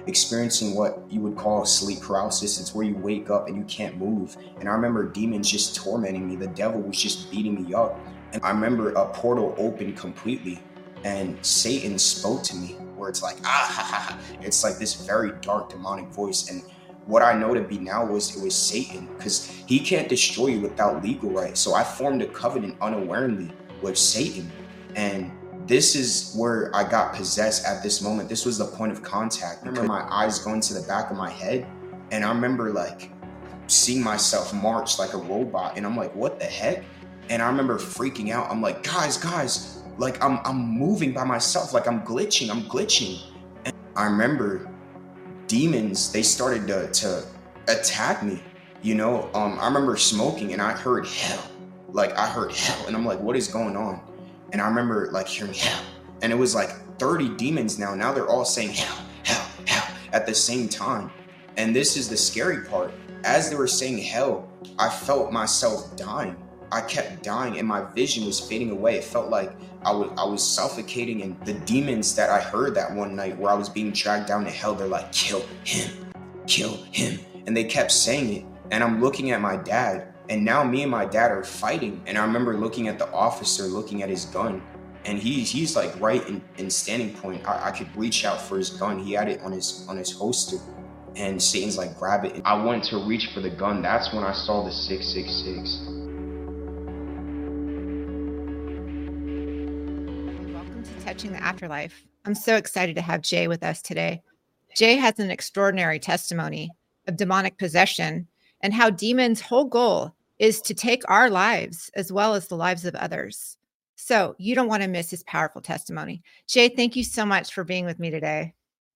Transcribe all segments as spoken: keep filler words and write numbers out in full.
experiencing what you would call sleep paralysis. It's where you wake up and you can't move. And I remember demons just tormenting me. The devil was just beating me up. And I remember a portal opened completely and Satan spoke to me, where it's like, ah, ha, ha, ha. It's like this very dark demonic voice. And what I know to be now was it was Satan, because he can't destroy you without legal right. So I formed a covenant unawarely with Satan. And this is where I got possessed at this moment. This was the point of contact. I remember my eyes going to the back of my head, and I remember like seeing myself march like a robot, and I'm like, what the heck? And I remember freaking out. I'm like, guys, guys, like I'm I'm moving by myself, like I'm glitching, I'm glitching. And I remember demons, they started to, to attack me, you know. Um, I remember smoking and I heard hell, like I heard hell, and I'm like, what is going on? And I remember like hearing hell, and it was like thirty demons now. Now they're all saying hell, hell, hell at the same time. And this is the scary part. As they were saying hell, I felt myself dying. I kept dying and my vision was fading away. It felt like I was, I was suffocating, and the demons that I heard that one night where I was being dragged down to hell, they're like, kill him, kill him. And they kept saying it. And I'm looking at my dad, and now me and my dad are fighting. And I remember looking at the officer, looking at his gun, and he's he's like right in, in standing point. I, I could reach out for his gun. He had it on his on his holster. And Satan's like, grab it. I went to reach for the gun. That's when I saw the six six six. Welcome to Touching the Afterlife. I'm so excited to have Jay with us today. Jay has an extraordinary testimony of demonic possession and how demons' whole goal is to take our lives as well as the lives of others. So you don't want to miss his powerful testimony. Jay, thank you so much for being with me today.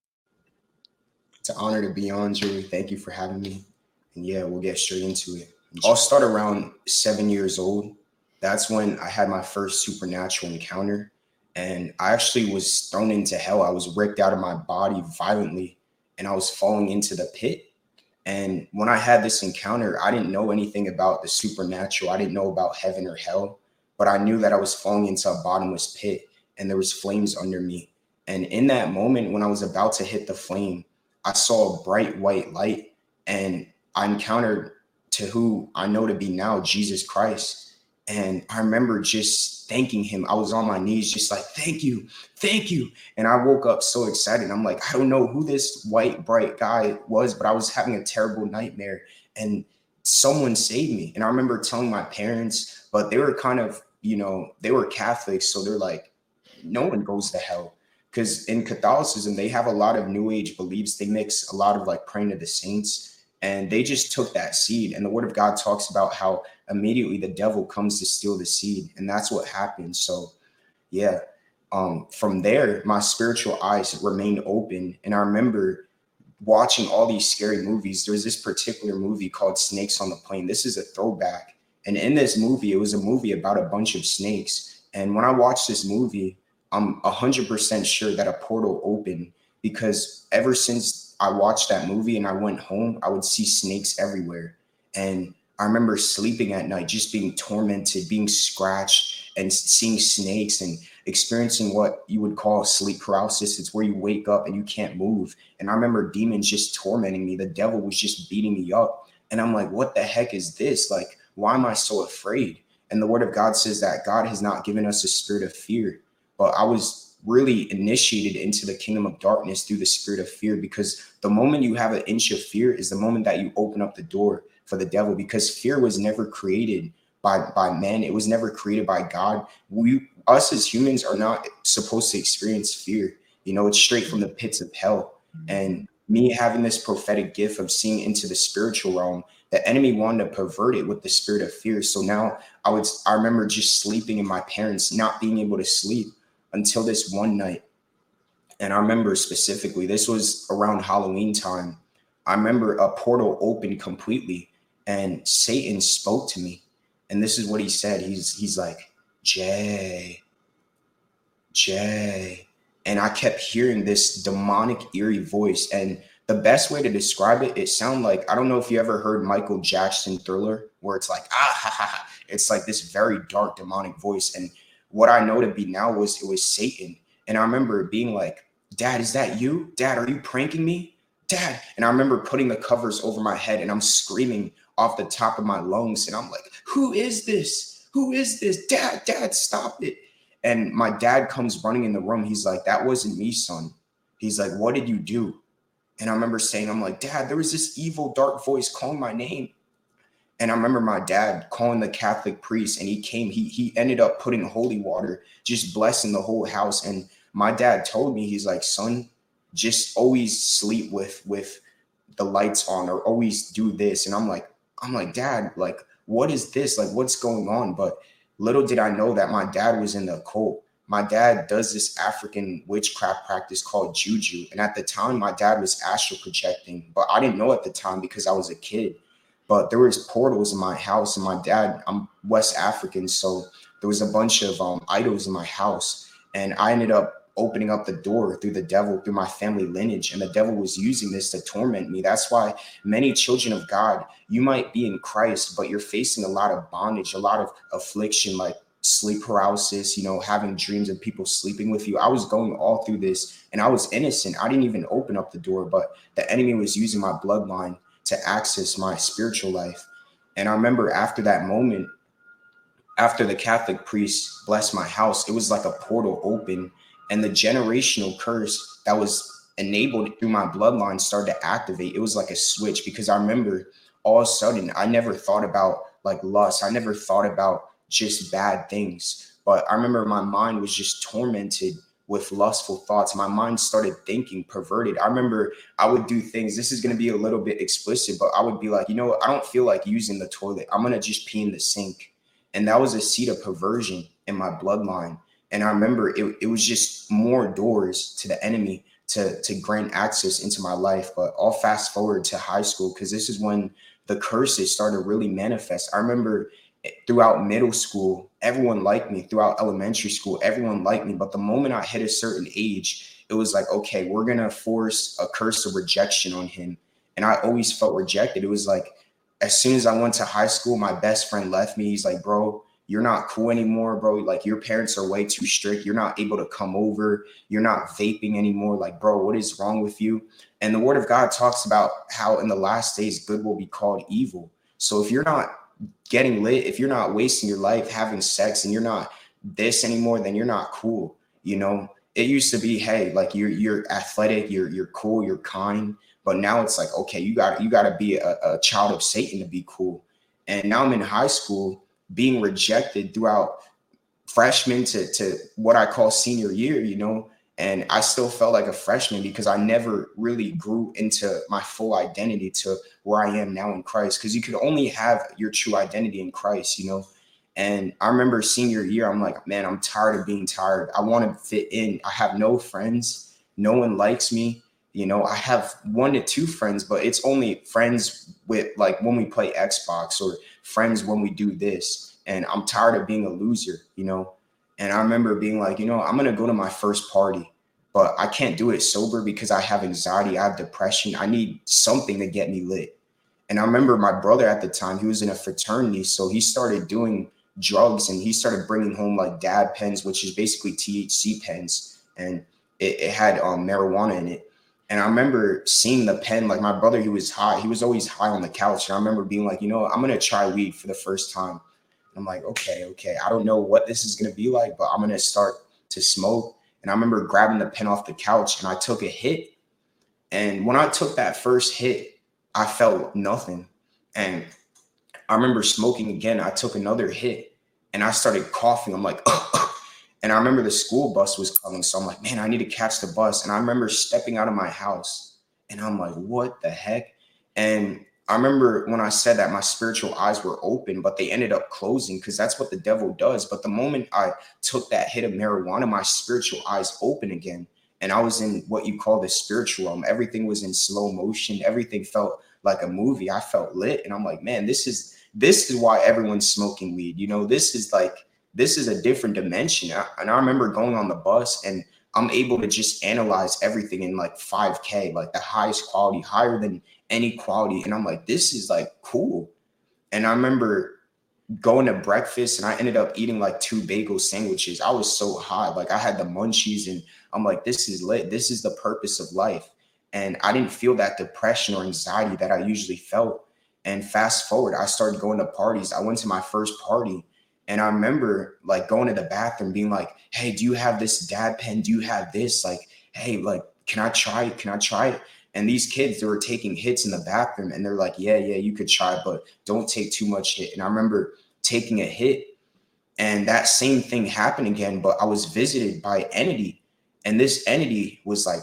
It's an honor to be on, Julie. Thank you for having me. And yeah, we'll get straight into it. I'll start around seven years old. That's when I had my first supernatural encounter. And I actually was thrown into hell. I was ripped out of my body violently, and I was falling into the pit. And when I had this encounter, I didn't know anything about the supernatural. I didn't know about heaven or hell, but I knew that I was falling into a bottomless pit and there was flames under me. And in that moment, when I was about to hit the flame, I saw a bright white light, and I encountered to who I know to be now Jesus Christ. And I remember just thanking him. I was on my knees, just like, thank you, thank you. And I woke up so excited. I'm like, I don't know who this white, bright guy was, but I was having a terrible nightmare and someone saved me. And I remember telling my parents, but they were kind of, you know, they were Catholics. So they're like, no one goes to hell. Because in Catholicism, they have a lot of new age beliefs. They mix a lot of like praying to the saints, and they just took that seed. And the word of God talks about how immediately the devil comes to steal the seed. And that's what happened. So yeah, um, from there, my spiritual eyes remained open. And I remember watching all these scary movies. There's this particular movie called Snakes on the Plane. This is a throwback. And in this movie, it was a movie about a bunch of snakes. And when I watched this movie, I'm one hundred percent sure that a portal opened, because ever since I watched that movie and I went home, I would see snakes everywhere. And I remember sleeping at night, just being tormented, being scratched, and seeing snakes and experiencing what you would call sleep paralysis. It's where you wake up and you can't move. And I remember demons just tormenting me. The devil was just beating me up. And I'm like, what the heck is this? Like, why am I so afraid? And the word of God says that God has not given us a spirit of fear. But I was really initiated into the kingdom of darkness through the spirit of fear, because the moment you have an inch of fear is the moment that you open up the door for the devil, because fear was never created by, by men. It was never created by God. We, us as humans are not supposed to experience fear. You know, it's straight from the pits of hell. And me having this prophetic gift of seeing into the spiritual realm, the enemy wanted to pervert it with the spirit of fear. So now I would, I remember just sleeping and my parents not being able to sleep until this one night. And I remember specifically, this was around Halloween time. I remember a portal opened completely and Satan spoke to me. And this is what he said. He's, he's like, Jay, Jay. And I kept hearing this demonic, eerie voice. And the best way to describe it, it sounded like, I don't know if you ever heard Michael Jackson Thriller, where it's like, ah, ha, ha, ha. It's like this very dark, demonic voice. And what I know to be now was it was Satan. And I remember being like, Dad, is that you? Dad, are you pranking me? Dad. And I remember putting the covers over my head and I'm screaming off the top of my lungs. And I'm like, who is this? Who is this? Dad, dad, stop it. And my dad comes running in the room. He's like, that wasn't me, son. He's like, what did you do? And I remember saying, I'm like, Dad, there was this evil, dark voice calling my name. And I remember my dad calling the Catholic priest, and he came, he, he ended up putting holy water, just blessing the whole house. And my dad told me, he's like, son, just always sleep with, with the lights on, or always do this. And I'm like, I'm like, Dad, like, what is this? Like, what's going on? But little did I know that my dad was in the occult. My dad does this African witchcraft practice called juju. And at the time, my dad was astral projecting, but I didn't know at the time because I was a kid. But there was portals in my house, and my dad, I'm West African, so there was a bunch of um, idols in my house. And I ended up opening up the door through the devil, through my family lineage. And the devil was using this to torment me. That's why many children of God, you might be in Christ, but you're facing a lot of bondage, a lot of affliction, like sleep paralysis, you know, having dreams of people sleeping with you. I was going all through this, and I was innocent. I didn't even open up the door, but the enemy was using my bloodline to access my spiritual life. And I remember after that moment, after the Catholic priest blessed my house, it was like a portal open, and the generational curse that was enabled through my bloodline started to activate. It was like a switch, because I remember all of a sudden, I never thought about like lust. I never thought about just bad things. But I remember my mind was just tormented with lustful thoughts. My mind started thinking perverted. I remember I would do things, this is going to be a little bit explicit, but I would be like, you know what? I don't feel like using the toilet. I'm going to just pee in the sink. And that was a seed of perversion in my bloodline. And I remember it, it was just more doors to the enemy to, to grant access into my life. But I'll fast forward to high school, because this is when the curses started to really manifest. I remember throughout middle school, everyone liked me. Throughout elementary school, everyone liked me. But the moment I hit a certain age, it was like, okay, we're going to force a curse of rejection on him. And I always felt rejected. It was like, as soon as I went to high school, my best friend left me. He's like, bro, you're not cool anymore, bro. Like, your parents are way too strict. You're not able to come over. You're not vaping anymore. Like, bro, what is wrong with you? And the word of God talks about how in the last days, good will be called evil. So if you're not getting lit, if you're not wasting your life having sex, and you're not this anymore, then you're not cool. You know, it used to be, hey, like you're you're athletic, you're you're cool, you're kind. But now it's like, okay, you got you got to be a, a child of Satan to be cool. And now I'm in high school, being rejected throughout freshman to to what I call senior year, you know. And I still felt like a freshman because I never really grew into my full identity to where I am now in Christ, because you could only have your true identity in Christ, you know. And I remember senior year, I'm like, man, I'm tired of being tired. I want to fit in. I have no friends. No one likes me. You know, I have one to two friends, but it's only friends with like when we play Xbox, or friends when we do this. And I'm tired of being a loser, you know. And I remember being like, you know, I'm going to go to my first party, but I can't do it sober because I have anxiety. I have depression. I need something to get me lit. And I remember my brother at the time, he was in a fraternity. So he started doing drugs, and he started bringing home like dab pens, which is basically T H C pens. And it, it had um, marijuana in it. And I remember seeing the pen, like my brother, he was high. He was always high on the couch. And I remember being like, you know, I'm going to try weed for the first time. I'm like, okay, okay. I don't know what this is going to be like, but I'm going to start to smoke. And I remember grabbing the pen off the couch, and I took a hit. And when I took that first hit, I felt nothing. And I remember smoking again. I took another hit, and I started coughing. I'm like, and I remember the school bus was coming. So I'm like, man, I need to catch the bus. And I remember stepping out of my house, and I'm like, what the heck? And I remember when I said that, my spiritual eyes were open, but they ended up closing, because that's what the devil does. But the moment I took that hit of marijuana, my spiritual eyes opened again. And I was in what you call the spiritual realm. Everything was in slow motion. Everything felt like a movie. I felt lit. And I'm like, man, this is this is why everyone's smoking weed. You know, this is like, this is a different dimension. I, and I remember going on the bus, and I'm able to just analyze everything in like five K, like the highest quality, higher than any quality. And I'm like, this is like cool. And I remember going to breakfast, and I ended up eating like two bagel sandwiches. I was so high, like I had the munchies, and I'm like, this is lit. This is the purpose of life. And I didn't feel that depression or anxiety that I usually felt. And fast forward, I started going to parties. I went to my first party, and I remember like going to the bathroom being like, hey, do you have this dad pen? Do you have this? Like, hey, like, can I try it? Can I try it? And these kids, they were taking hits in the bathroom, and they're like, yeah, yeah, you could try, but don't take too much hit. And I remember taking a hit, and that same thing happened again, but I was visited by an entity, and this entity was like,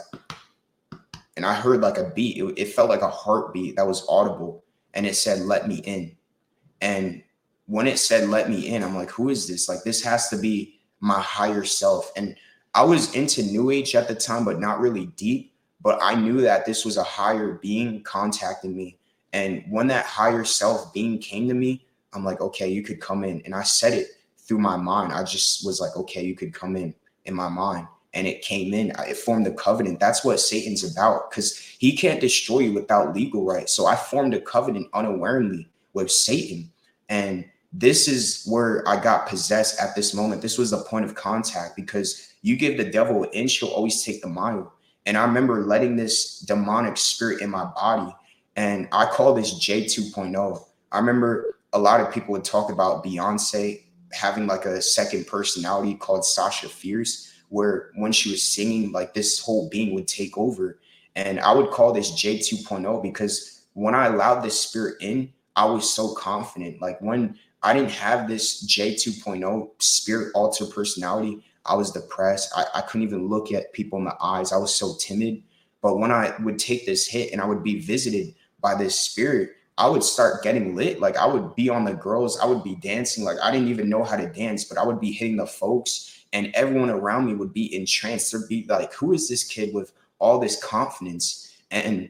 and I heard like a beat. It, it felt like a heartbeat that was audible, and it said, let me in. And when it said, let me in, I'm like, who is this? Like, this has to be my higher self. And I was into New Age at the time, but not really deep. But I knew that this was a higher being contacting me. And when that higher self being came to me, I'm like, okay, you could come in. And I said it through my mind. I just was like, okay, you could come in in my mind. And it came in, it formed a covenant. That's what Satan's about, because he can't destroy you without legal rights. So I formed a covenant unawarely with Satan. And this is where I got possessed at this moment. This was the point of contact, because you give the devil an inch, he'll always take the mile. And I remember letting this demonic spirit in my body, and I call this J two point oh. I remember a lot of people would talk about Beyonce having like a second personality called Sasha Fierce, where when she was singing, like this whole being would take over. And I would call this J two point oh, because when I allowed this spirit in, I was so confident. Like when I didn't have this J two point oh spirit alter personality, I was depressed. I, I couldn't even look at people in the eyes. I was so timid. But when I would take this hit and I would be visited by this spirit, I would start getting lit. Like I would be on the girls. I would be dancing. Like I didn't even know how to dance, but I would be hitting the folks, and everyone around me would be entranced. They'd be like, who is this kid with all this confidence? And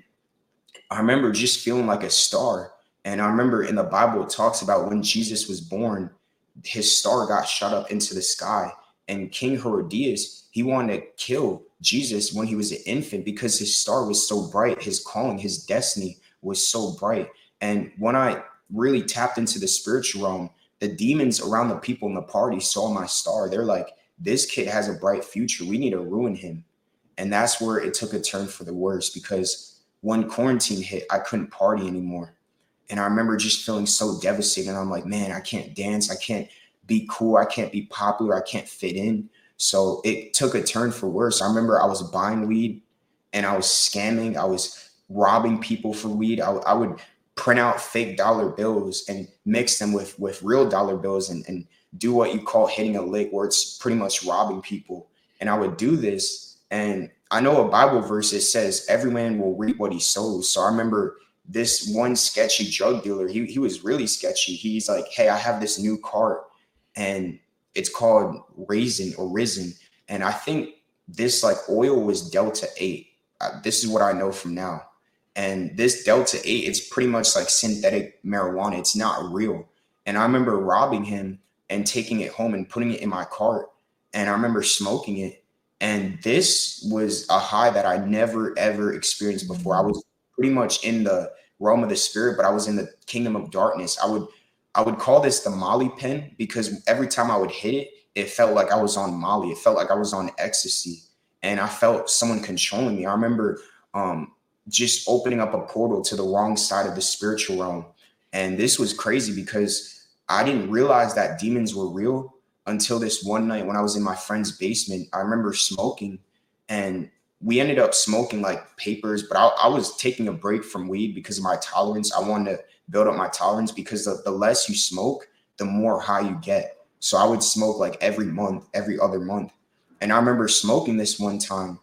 I remember just feeling like a star. And I remember in the Bible, it talks about when Jesus was born, his star got shot up into the sky. And King Herodias, he wanted to kill Jesus when he was an infant because his star was so bright. His calling, his destiny was so bright. And when I really tapped into the spiritual realm, the demons around the people in the party saw my star. They're like, this kid has a bright future. We need to ruin him. And that's where it took a turn for the worse, because when quarantine hit, I couldn't party anymore. And I remember just feeling so devastated. And I'm like, man, I can't dance. I can't be cool. I can't be popular. I can't fit in. So it took a turn for worse. I remember I was buying weed and I was scamming. I was robbing people for weed. I, I would print out fake dollar bills and mix them with, with real dollar bills and, and do what you call hitting a lick, where it's pretty much robbing people. And I would do this. And I know a Bible verse that says every man will reap what he sows. So I remember this one sketchy drug dealer, he, he was really sketchy. He's like, hey, I have this new cart and it's called Raisin or Risen. And I think this like oil was Delta eight. Uh, this is what I know from now. And this Delta eight, it's pretty much like synthetic marijuana. It's not real. And I remember robbing him and taking it home and putting it in my cart. And I remember smoking it. And this was a high that I never, ever experienced before. I was pretty much in the realm of the spirit, but I was in the kingdom of darkness. I would I would call this the Molly pen, because every time I would hit it, it felt like I was on Molly. It felt like I was on ecstasy, and I felt someone controlling me. I remember um, just opening up a portal to the wrong side of the spiritual realm. And this was crazy because I didn't realize that demons were real until this one night when I was in my friend's basement. I remember smoking, and we ended up smoking like papers, but I, I was taking a break from weed because of my tolerance. I wanted to build up my tolerance, because the, the less you smoke, the more high you get. So I would smoke like every month, every other month. And I remember smoking this one time.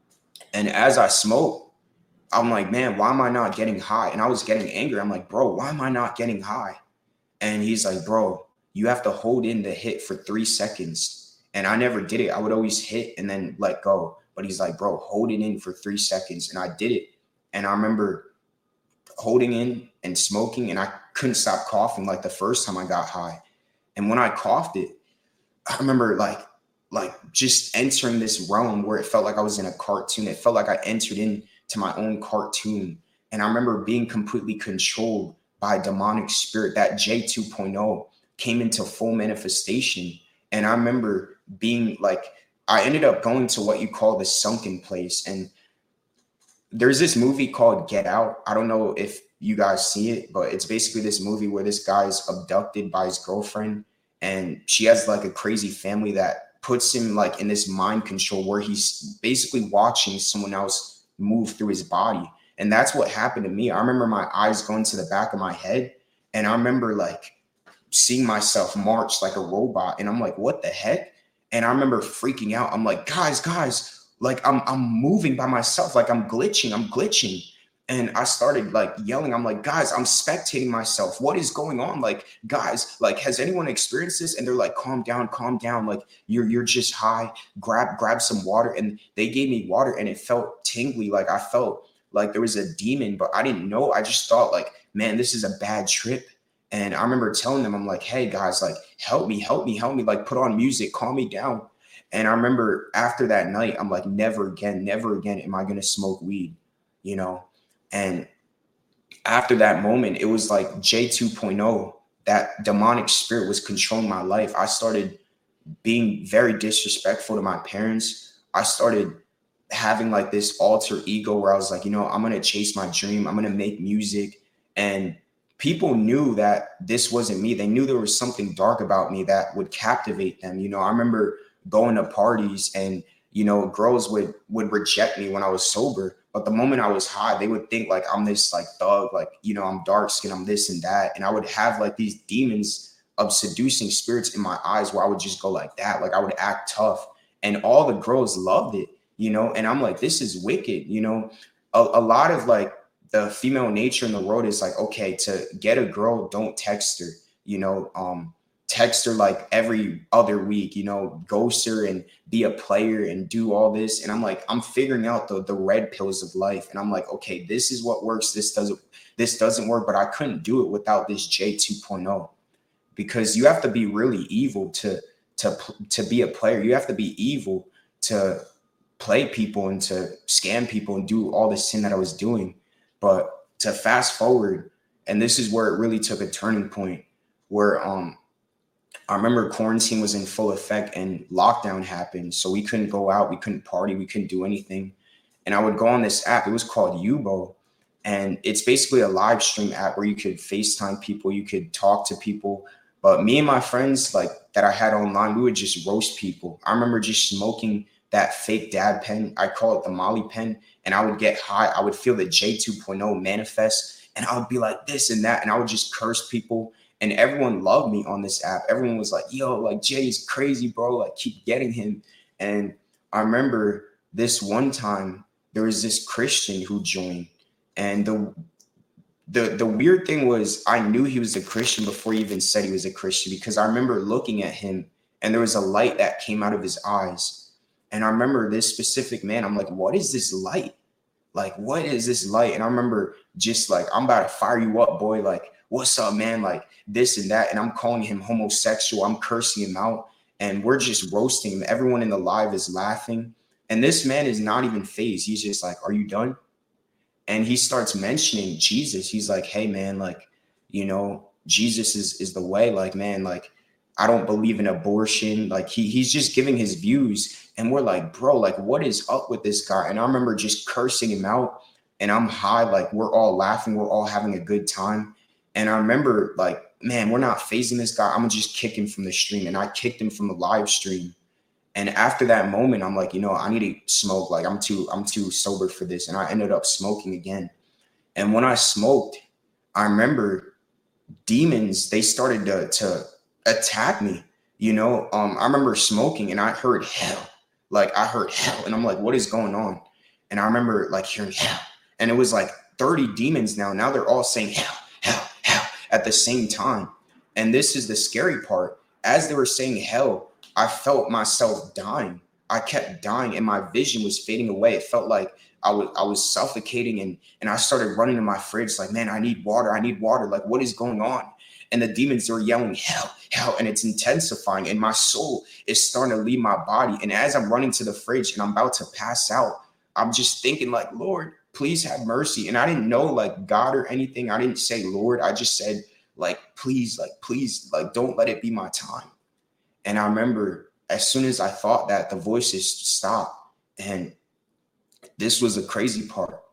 And as I smoked, I'm like, man, why am I not getting high? And I was getting angry. I'm like, bro, why am I not getting high? And he's like, bro, you have to hold in the hit for three seconds. And I never did it. I would always hit and then let go. But he's like, bro, hold it in for three seconds. And I did it. And I remember holding in and smoking, and I couldn't stop coughing like the first time I got high. And when I coughed it, I remember like, like just entering this realm where it felt like I was in a cartoon. It felt like I entered into my own cartoon. And I remember being completely controlled by a demonic spirit. That J two point oh came into full manifestation. And I remember being like, I ended up going to what you call the sunken place. And there's this movie called Get Out. I don't know if you guys see it, but it's basically this movie where this guy's abducted by his girlfriend, and she has like a crazy family that puts him like in this mind control where he's basically watching someone else move through his body. And that's what happened to me. I remember my eyes going to the back of my head, and I remember like seeing myself march like a robot, and I'm like, what the heck? And I remember freaking out. I'm like, guys, guys, like I'm I'm moving by myself, like I'm glitching, I'm glitching. And I started like yelling. I'm like, guys, I'm spectating myself. What is going on? Like, guys, like, has anyone experienced this? And they're like, calm down, calm down. Like, you're you're just high. Grab, grab some water. And they gave me water, and it felt tingly. Like I felt like there was a demon, but I didn't know. I just thought like, man, this is a bad trip. And I remember telling them, I'm like, hey guys, like, help me, help me, help me, like put on music, calm me down. And I remember after that night, I'm like, never again, never again am I going to smoke weed, you know? And after that moment, it was like J two point oh, that demonic spirit was controlling my life. I started being very disrespectful to my parents. I started having like this alter ego where I was like, you know, I'm going to chase my dream. I'm going to make music. And people knew that this wasn't me. They knew there was something dark about me that would captivate them. You know, I remember going to parties, and, you know, girls would, would reject me when I was sober. But the moment I was high, they would think like I'm this like thug, like, you know, I'm dark skinned, I'm this and that. And I would have like these demons of seducing spirits in my eyes where I would just go like that. Like I would act tough, and all the girls loved it, you know, and I'm like, this is wicked. You know, a, a lot of like the female nature in the world is like, okay, to get a girl, don't text her, you know, um, text her like every other week, you know, ghost her and be a player and do all this. And I'm like, I'm figuring out the, the red pills of life. And I'm like, okay, this is what works. This doesn't, this doesn't work, but I couldn't do it without this J two point oh, because you have to be really evil to, to, to be a player. You have to be evil to play people and to scam people and do all the sin that I was doing. But to fast forward, and this is where it really took a turning point, where, um, I remember quarantine was in full effect and lockdown happened. So we couldn't go out. We couldn't party. We couldn't do anything. And I would go on this app. It was called Yubo. And it's basically a live stream app where you could FaceTime people. You could talk to people. But me and my friends like that I had online, we would just roast people. I remember just smoking that fake dad pen. I call it the Molly pen. And I would get high. I would feel the J two point oh manifest. And I would be like this and that. And I would just curse people. And everyone loved me on this app. Everyone was like, yo, like Jay's crazy, bro. Like keep getting him. And I remember this one time there was this Christian who joined. And the the the weird thing was I knew he was a Christian before he even said he was a Christian, because I remember looking at him and there was a light that came out of his eyes. And I remember this specific man, I'm like, what is this light? Like, what is this light? And I remember just like, I'm about to fire you up, boy. Like, what's up, man? Like this and that. And I'm calling him homosexual. I'm cursing him out. And we're just roasting him. Everyone in the live is laughing. And this man is not even fazed. He's just like, are you done? And he starts mentioning Jesus. He's like, hey, man, like, you know, Jesus is, is the way. Like, man, like, I don't believe in abortion. Like he he's just giving his views. And we're like, bro, like, what is up with this guy? And I remember just cursing him out. And I'm high. Like, we're all laughing. We're all having a good time. And I remember like, man, we're not phasing this guy. I'm gonna just kick him from the stream. And I kicked him from the live stream. And after that moment, I'm like, you know, I need to smoke. Like I'm too, I'm too sober for this. And I ended up smoking again. And when I smoked, I remember demons, they started to, to attack me. You know, um, I remember smoking and I heard hell. Like I heard hell. And I'm like, what is going on? And I remember like hearing hell. And it was like thirty demons now. Now they're all saying hell, hell, hell at the same time. And this is the scary part. As they were saying hell, I felt myself dying. I kept dying and my vision was fading away. It felt like I was I was suffocating, and, and I started running to my fridge like, man, I need water. I need water. Like, what is going on? And the demons are yelling, hell, hell, and it's intensifying. And my soul is starting to leave my body. And as I'm running to the fridge and I'm about to pass out, I'm just thinking like, Lord, please have mercy. And I didn't know like God or anything. I didn't say, Lord. I just said like, please, like, please, like, don't let it be my time. And I remember as soon as I thought that, the voices stopped. And this was the crazy part.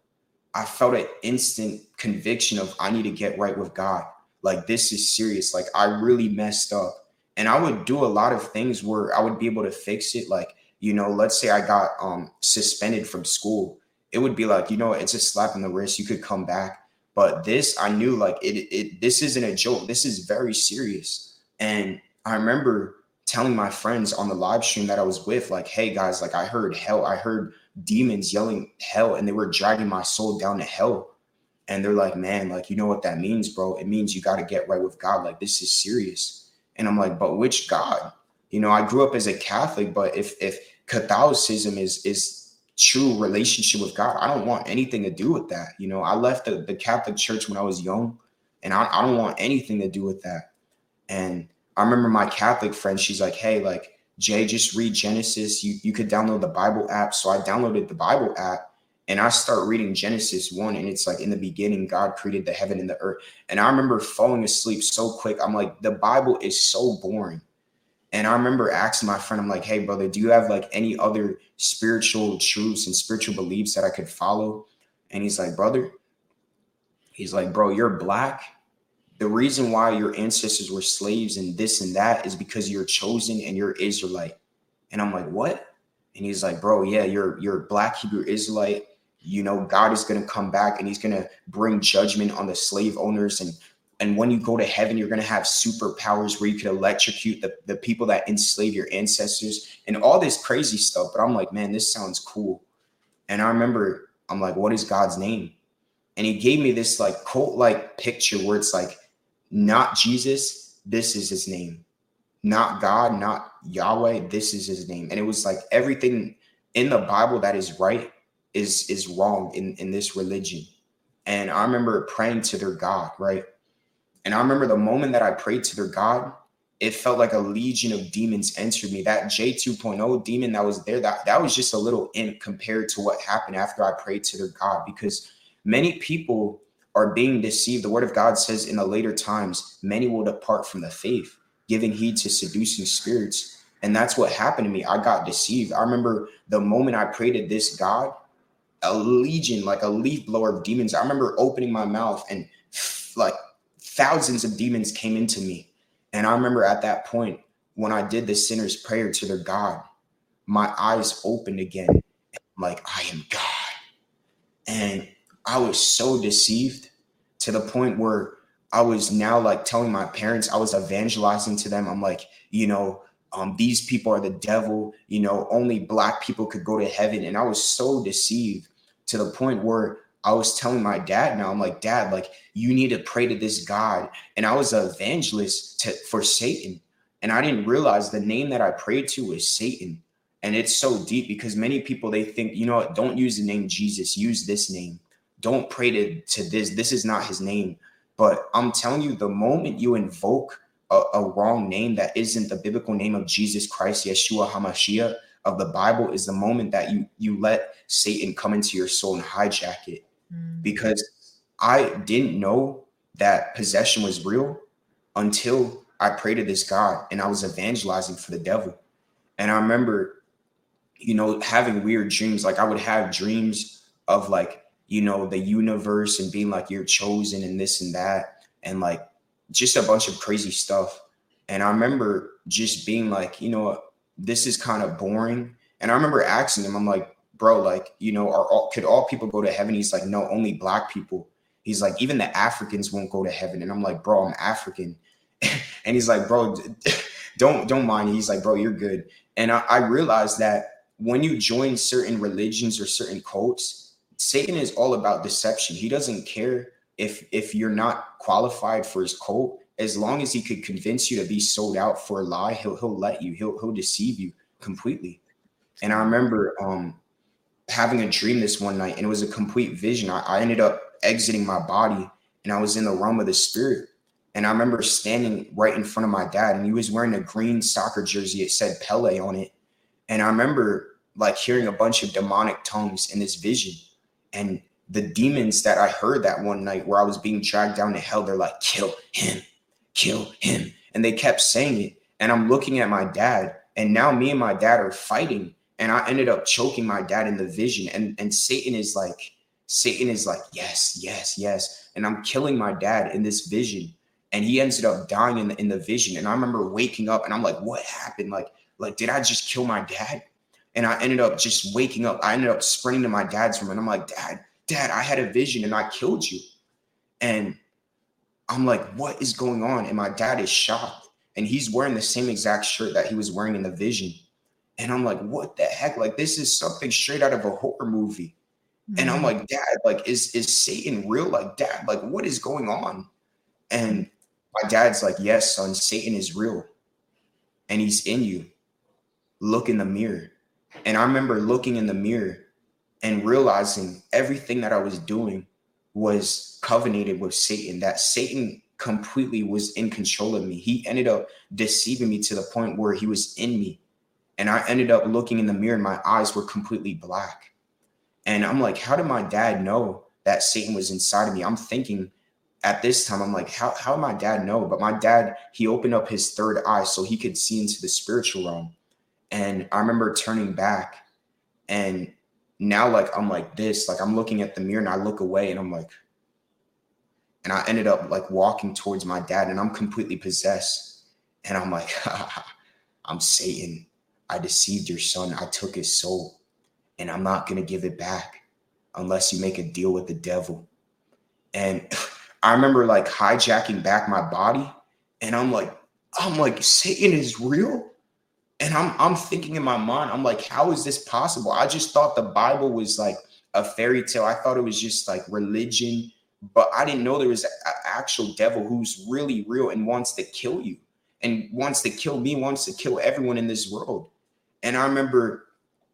I felt an instant conviction of I need to get right with God. Like, this is serious. Like, I really messed up. And I would do a lot of things where I would be able to fix it. Like, you know, let's say I got um, suspended from school. It would be like, you know, it's a slap in the wrist. You could come back. But this, I knew like it, it, this isn't a joke. This is very serious. And I remember telling my friends on the live stream that I was with, like, hey guys, like I heard hell. I heard demons yelling hell, and they were dragging my soul down to hell. And they're like, man, like, you know what that means, bro? It means you got to get right with God. Like, this is serious. And I'm like, but which God? You know, I grew up as a Catholic, but if if Catholicism is is true relationship with God, I don't want anything to do with that. You know, I left the, the Catholic Church when I was young, and I, I don't want anything to do with that. And I remember my Catholic friend, she's like, hey, like, Jay, just read Genesis. You, you could download the Bible app. So I downloaded the Bible app, and I start reading Genesis one, and it's like, in the beginning, God created the heaven and the earth. And I remember falling asleep so quick. I'm like, the Bible is so boring. And I remember asking my friend, I'm like, hey, brother, do you have like any other spiritual truths and spiritual beliefs that I could follow? And he's like, brother, he's like, bro, you're Black. The reason why your ancestors were slaves and this and that is because you're chosen and you're Israelite. And I'm like, what? And he's like, bro, yeah, you're you're Black Hebrew Israelite. You know, God is going to come back and he's going to bring judgment on the slave owners. And And when you go to heaven, you're going to have superpowers where you could electrocute the, the people that enslaved your ancestors and all this crazy stuff. But I'm like, man, this sounds cool. And I remember, I'm like, what is God's name? And he gave me this like cult-like picture where it's like, not Jesus, this is his name. Not God, not Yahweh, this is his name. And it was like everything in the Bible that is right is, is wrong in, in this religion. And I remember praying to their God, right? And I remember the moment that I prayed to their God, it felt like a legion of demons entered me. That J two point oh demon that was there, that, that was just a little imp compared to what happened after I prayed to their God, because many people are being deceived. The word of God says in the later times, many will depart from the faith, giving heed to seducing spirits. And that's what happened to me. I got deceived. I remember the moment I prayed to this God, a legion, like a leaf blower of demons. I remember opening my mouth and like thousands of demons came into me. And I remember at that point, when I did the sinner's prayer to their God, my eyes opened again. I'm like, I am God. And I was so deceived to the point where I was now like telling my parents, I was evangelizing to them. I'm like, you know, um, these people are the devil, you know, only Black people could go to heaven. And I was so deceived to the point where I was telling my dad now, I'm like, Dad, like, you need to pray to this God. And I was an evangelist to, for Satan. And I didn't realize the name that I prayed to was Satan. And it's so deep because many people, they think, you know what, don't use the name Jesus, use this name. Don't pray to, to this. This is not his name. But I'm telling you, the moment you invoke a, a wrong name that isn't the biblical name of Jesus Christ, Yeshua HaMashiach of the Bible, is the moment that you, you let Satan come into your soul and hijack it. Because I didn't know that possession was real until I prayed to this God and I was evangelizing for the devil. And I remember, you know, having weird dreams. Like I would have dreams of like, you know, the universe and being like, you're chosen and this and that. And like just a bunch of crazy stuff. And I remember just being like, you know, this is kind of boring. And I remember asking him, I'm like, bro, like, you know, are all, could all people go to heaven? He's like, no, only Black people. He's like, even the Africans won't go to heaven. And I'm like, bro, I'm African. And he's like, bro, don't, don't mind. He's like, bro, you're good. And I, I realized that when you join certain religions or certain cults, Satan is all about deception. He doesn't care if, if you're not qualified for his cult. As long as he could convince you to be sold out for a lie, he'll, he'll let you, he'll, he'll deceive you completely. And I remember, um, having a dream this one night, and it was a complete vision. I, I ended up exiting my body and I was in the realm of the spirit. And I remember standing right in front of my dad, and he was wearing a green soccer jersey. It said Pele on it. And I remember like hearing a bunch of demonic tongues in this vision. And the demons that I heard that one night where I was being dragged down to hell, they're like, kill him, kill him. And they kept saying it. And I'm looking at my dad, and now me and my dad are fighting. And I ended up choking my dad in the vision. And, and Satan is like, Satan is like, yes, yes, yes. And I'm killing my dad in this vision. And he ended up dying in the, in the vision. And I remember waking up and I'm like, what happened? Like, like, did I just kill my dad? And I ended up just waking up. I ended up sprinting to my dad's room and I'm like, dad, dad, I had a vision and I killed you. And I'm like, what is going on? And my dad is shocked. And he's wearing the same exact shirt that he was wearing in the vision. And I'm like, what the heck? Like, this is something straight out of a horror movie. Mm-hmm. And I'm like, dad, like, is, is Satan real? Like, dad, like, what is going on? And my dad's like, yes, son, Satan is real. And he's in you. Look in the mirror. And I remember looking in the mirror and realizing everything that I was doing was covenanted with Satan, that Satan completely was in control of me. He ended up deceiving me to the point where he was in me. And I ended up looking in the mirror and my eyes were completely black. And I'm like, how did my dad know that Satan was inside of me? I'm thinking at this time, I'm like, how, how did my dad know? But my dad, he opened up his third eye so he could see into the spiritual realm. And I remember turning back and now like, I'm like this, like I'm looking at the mirror and I look away and I'm like, and I ended up like walking towards my dad and I'm completely possessed. And I'm like, I'm Satan. I deceived your son. I took his soul and I'm not going to give it back unless you make a deal with the devil. And I remember like hijacking back my body and I'm like, I'm like, Satan is real. And I'm I'm thinking in my mind, I'm like, how is this possible? I just thought the Bible was like a fairy tale. I thought it was just like religion, but I didn't know there was an actual devil who's really real and wants to kill you and wants to kill me, wants to kill everyone in this world. And I remember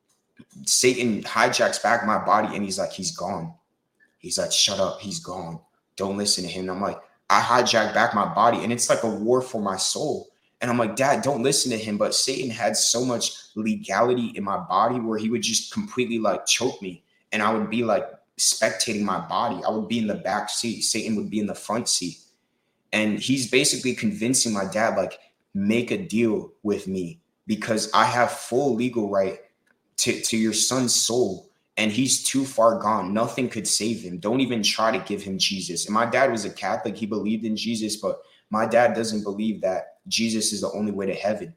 Satan hijacks back my body and he's like, he's gone. He's like, shut up. He's gone. Don't listen to him. And I'm like, I hijack back my body and it's like a war for my soul. And I'm like, dad, don't listen to him. But Satan had so much legality in my body where he would just completely like choke me. And I would be like spectating my body. I would be in the back seat. Satan would be in the front seat. And he's basically convincing my dad, like, make a deal with me because I have full legal right to, to your son's soul. And he's too far gone. Nothing could save him. Don't even try to give him Jesus. And my dad was a Catholic. He believed in Jesus, but my dad doesn't believe that Jesus is the only way to heaven.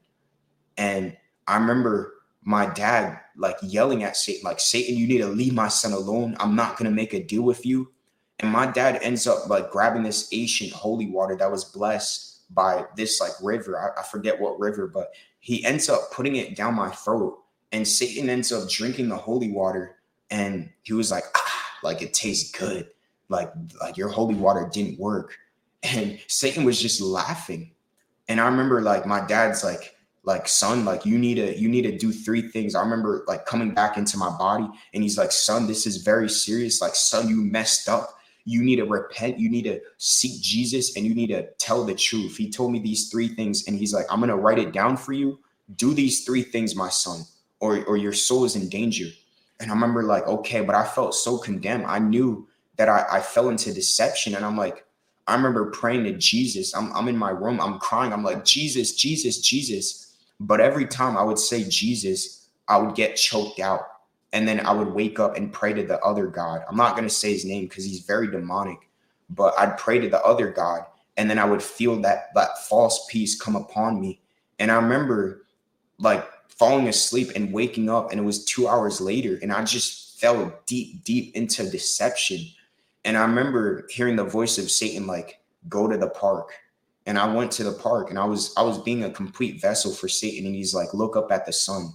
And I remember my dad like yelling at Satan, like, Satan, you need to leave my son alone. I'm not going to make a deal with you. And my dad ends up like grabbing this ancient holy water that was blessed by this like river. I, I forget what river, but he ends up putting it down my throat. And Satan ends up drinking the holy water. And he was like, ah, like it tastes good. Like, like your holy water didn't work. And Satan was just laughing. And I remember like my dad's like, like, son, like you need to, you need to do three things. I remember like coming back into my body and he's like, son, this is very serious. Like, son, you messed up. You need to repent. You need to seek Jesus and you need to tell the truth. He told me these three things and he's like, I'm going to write it down for you. Do these three things, my son, or, or your soul is in danger. And I remember like, okay, but I felt so condemned. I knew that I, I fell into deception. And I'm like, I remember praying to Jesus. I'm, I'm in my room. I'm crying. I'm like, Jesus, Jesus, Jesus. But every time I would say Jesus, I would get choked out. And then I would wake up and pray to the other God. I'm not going to say his name because he's very demonic, but I'd pray to the other God. And then I would feel that, that false peace come upon me. And I remember like falling asleep and waking up and it was two hours later. And I just fell deep, deep into deception. And I remember hearing the voice of Satan, like, go to the park. And I went to the park and I was, I was being a complete vessel for Satan. And he's like, look up at the sun.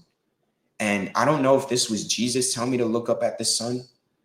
And I don't know if this was Jesus telling me to look up at the sun,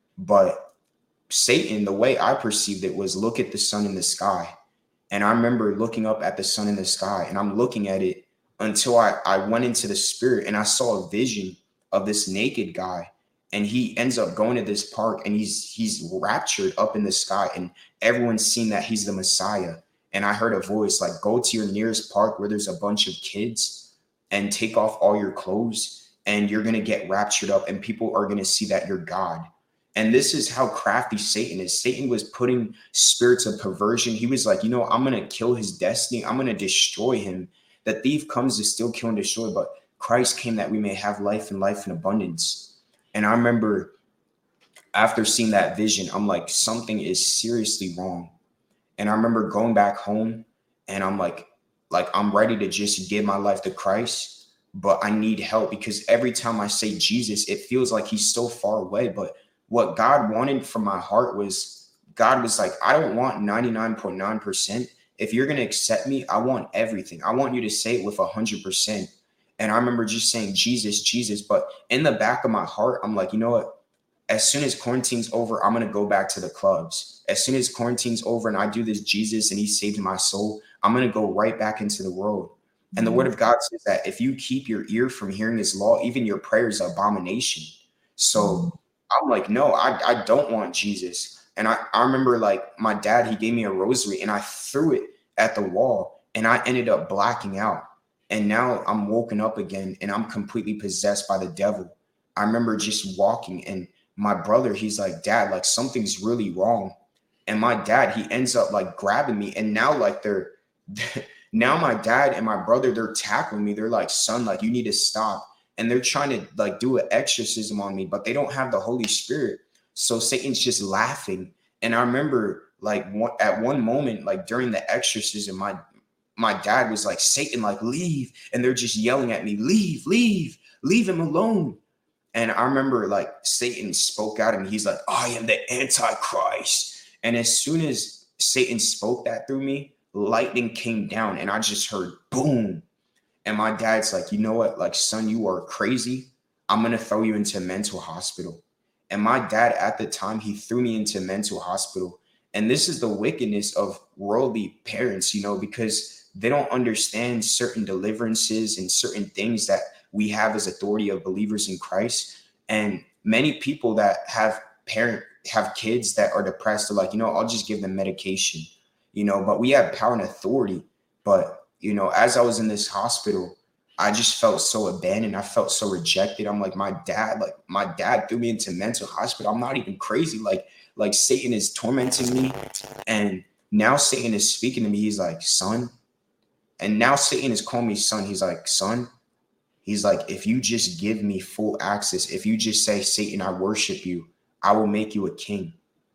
but Satan, the way I perceived it was look at the sun in the sky. And I remember looking up at the sun in the sky and I'm looking at it until I, I went into the spirit and I saw a vision of this naked guy. And he ends up going to this park and he's he's raptured up in the sky and everyone's seen that he's the Messiah. And I heard a voice like, go to your nearest park where there's a bunch of kids and take off all your clothes and you're going to get raptured up and people are going to see that you're God. And this is how crafty Satan is. Satan was putting spirits of perversion. He was like, you know, I'm going to kill his destiny. I'm going to destroy him. The thief comes to steal, kill, and destroy, but Christ came that we may have life and life in abundance. And I remember after seeing that vision, I'm like, something is seriously wrong. And I remember going back home and I'm like, like, I'm ready to just give my life to Christ, but I need help because every time I say Jesus, it feels like he's so far away. But what God wanted from my heart was, God was like, I don't want ninety-nine point nine percent. If you're going to accept me, I want everything. I want you to say it with one hundred percent. And I remember just saying, Jesus, Jesus. But in the back of my heart, I'm like, you know what? As soon as quarantine's over, I'm going to go back to the clubs. As soon as quarantine's over and I do this Jesus and he saved my soul, I'm going to go right back into the world. And the word of God says that if you keep your ear from hearing his law, even your prayers are abomination. So I'm like, no, I, I don't want Jesus. And I, I remember like my dad, he gave me a rosary and I threw it at the wall and I ended up blacking out. And now I'm woken up again and I'm completely possessed by the devil. I remember just walking and my brother, he's like, Dad, like something's really wrong. And my dad, he ends up like grabbing me. And now like they're, now my dad and my brother, they're tackling me. They're like, son, like you need to stop. And they're trying to like do an exorcism on me, but they don't have the Holy Spirit. So Satan's just laughing. And I remember like one, at one moment, like during the exorcism, my, my dad was like, Satan, like leave. And they're just yelling at me, leave, leave, leave him alone. And I remember like Satan spoke out and he's like, I am the Antichrist. And as soon as Satan spoke that through me, lightning came down and I just heard boom. And my dad's like, you know what? Like, son, you are crazy. I'm going to throw you into a mental hospital. And my dad at the time, he threw me into a mental hospital. And this is the wickedness of worldly parents, you know, because they don't understand certain deliverances and certain things that we have as authority of believers in Christ. And many people that have parent have kids that are depressed are like, you know, I'll just give them medication, you know, but we have power and authority. But, you know, as I was in this hospital, I just felt so abandoned. I felt so rejected. I'm like, my dad, like my dad threw me into mental hospital. I'm not even crazy. Like, like Satan is tormenting me. And now Satan is speaking to me. He's like, son. And now Satan is calling me son. He's like, son. He's like, if you just give me full access, if you just say, Satan, I worship you, I will make you a king.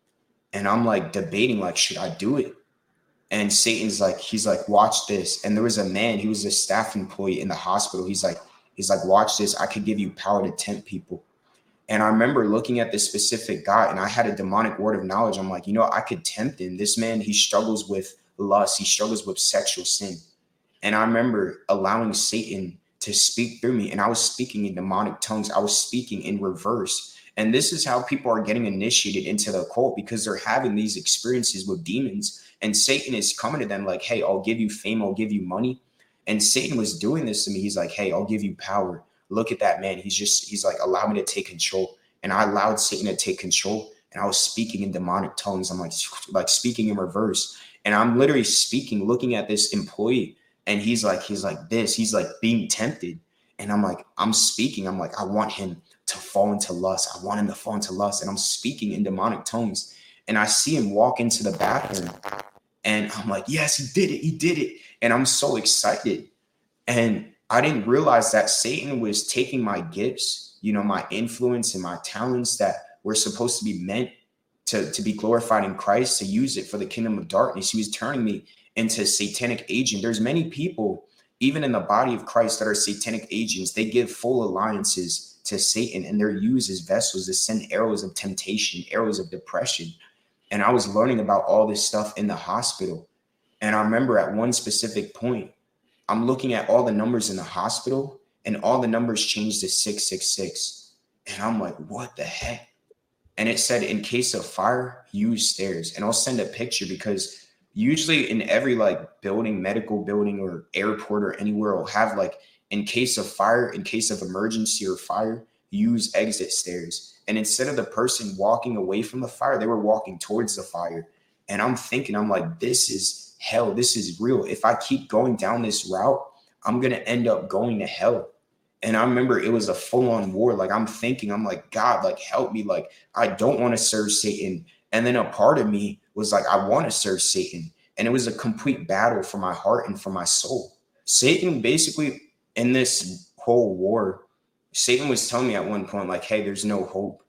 And I'm like debating, like, should I do it? And Satan's like, he's like, watch this. And there was a man, he was a staff employee in the hospital. He's like, he's like, watch this. I could give you power to tempt people. And I remember looking at this specific guy and I had a demonic word of knowledge. I'm like, you know, I could tempt him. This man, he struggles with lust. He struggles with sexual sin. And I remember allowing Satan to speak through me. And I was speaking in demonic tongues. I was speaking in reverse. And this is how people are getting initiated into the occult, because they're having these experiences with demons. And Satan is coming to them like, hey, I'll give you fame. I'll give you money. And Satan was doing this to me. He's like, hey, I'll give you power. Look at that man. He's just, he's like, allow me to take control. And I allowed Satan to take control. And I was speaking in demonic tongues. I'm like, like speaking in reverse. And I'm literally speaking, looking at this employee. And he's like, he's like this, he's like being tempted. And I'm like, I'm speaking. I'm like, I want him to fall into lust. I want him to fall into lust. And I'm speaking in demonic tongues. And I see him walk into the bathroom. And I'm like, yes, he did it. He did it. And I'm so excited. And I didn't realize that Satan was taking my gifts, you know, my influence and my talents that were supposed to be meant to, to be glorified in Christ, to use it for the kingdom of darkness. He was turning me into a satanic agent. There's many people, even in the body of Christ, that are satanic agents. They give full alliances to Satan and they're used as vessels to send arrows of temptation, arrows of depression. And I was learning about all this stuff in the hospital. And I remember at one specific point, I'm looking at all the numbers in the hospital and all the numbers changed to six six six. And I'm like, what the heck? And it said, in case of fire, use stairs. And I'll send a picture because usually in every like building, medical building or airport or anywhere will have like, in case of fire, in case of emergency or fire, use exit stairs. And instead of the person walking away from the fire, they were walking towards the fire. And I'm thinking, I'm like, this is hell. This is real. If I keep going down this route, I'm going to end up going to hell. And I remember it was a full on war. Like I'm thinking, I'm like, God, like help me. Like, I don't want to serve Satan. And then a part of me was like, I want to serve Satan. And it was a complete battle for my heart and for my soul. Satan basically in this whole war, Satan was telling me at one point, like, hey, there's no hope.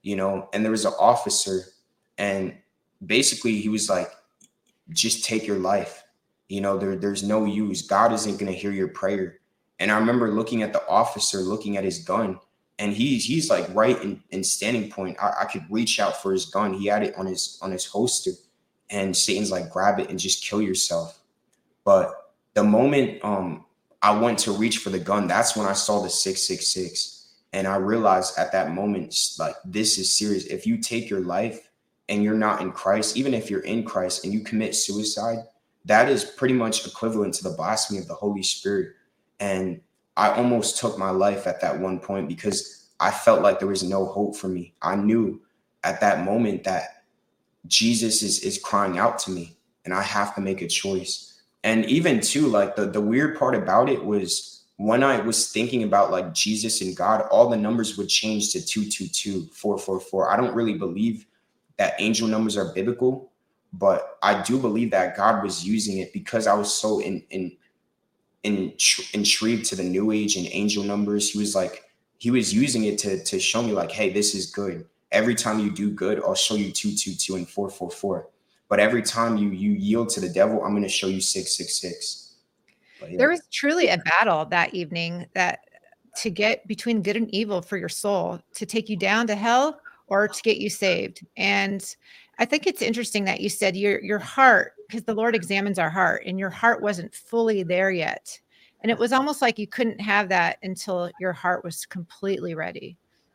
you know, and there was an officer, and basically he was like, just take your life. You know, there, there's no use. God isn't going to hear your prayer. And I remember looking at the officer, looking at his gun, and he's he's like right in, in standing point. I, I could reach out for his gun. He had it on his on his holster, and Satan's like, grab it and just kill yourself. But the moment um I went to reach for the gun, that's when I saw the six six six, and I realized at that moment, like, this is serious. If you take your life and you're not in Christ, even if you're in Christ and you commit suicide, that is pretty much equivalent to the blasphemy of the Holy Spirit. And I almost took my life at that one point because I felt like there was no hope for me. I knew at that moment that Jesus is, is crying out to me, and I have to make a choice. And even too, like the, the weird part about it was when I was thinking about like Jesus and God, all the numbers would change to two two two, four four four. I don't really believe that angel numbers are biblical, but I do believe that God was using it because I was so in, in, in, intrigued to the new age and angel numbers. He was like, he was using it to, to show me like, hey, this is good. Every time you do good, I'll show you two two two and four four four. But every time you you yield to the devil, I'm going to show you six six six. But, yeah. There was truly a battle that evening that to get between good and evil for your soul, to take you down to hell or to get you saved. And I think it's interesting that you said your your heart, because the Lord examines our heart, and your heart wasn't fully there yet. And it was almost like you couldn't have that until your heart was completely ready.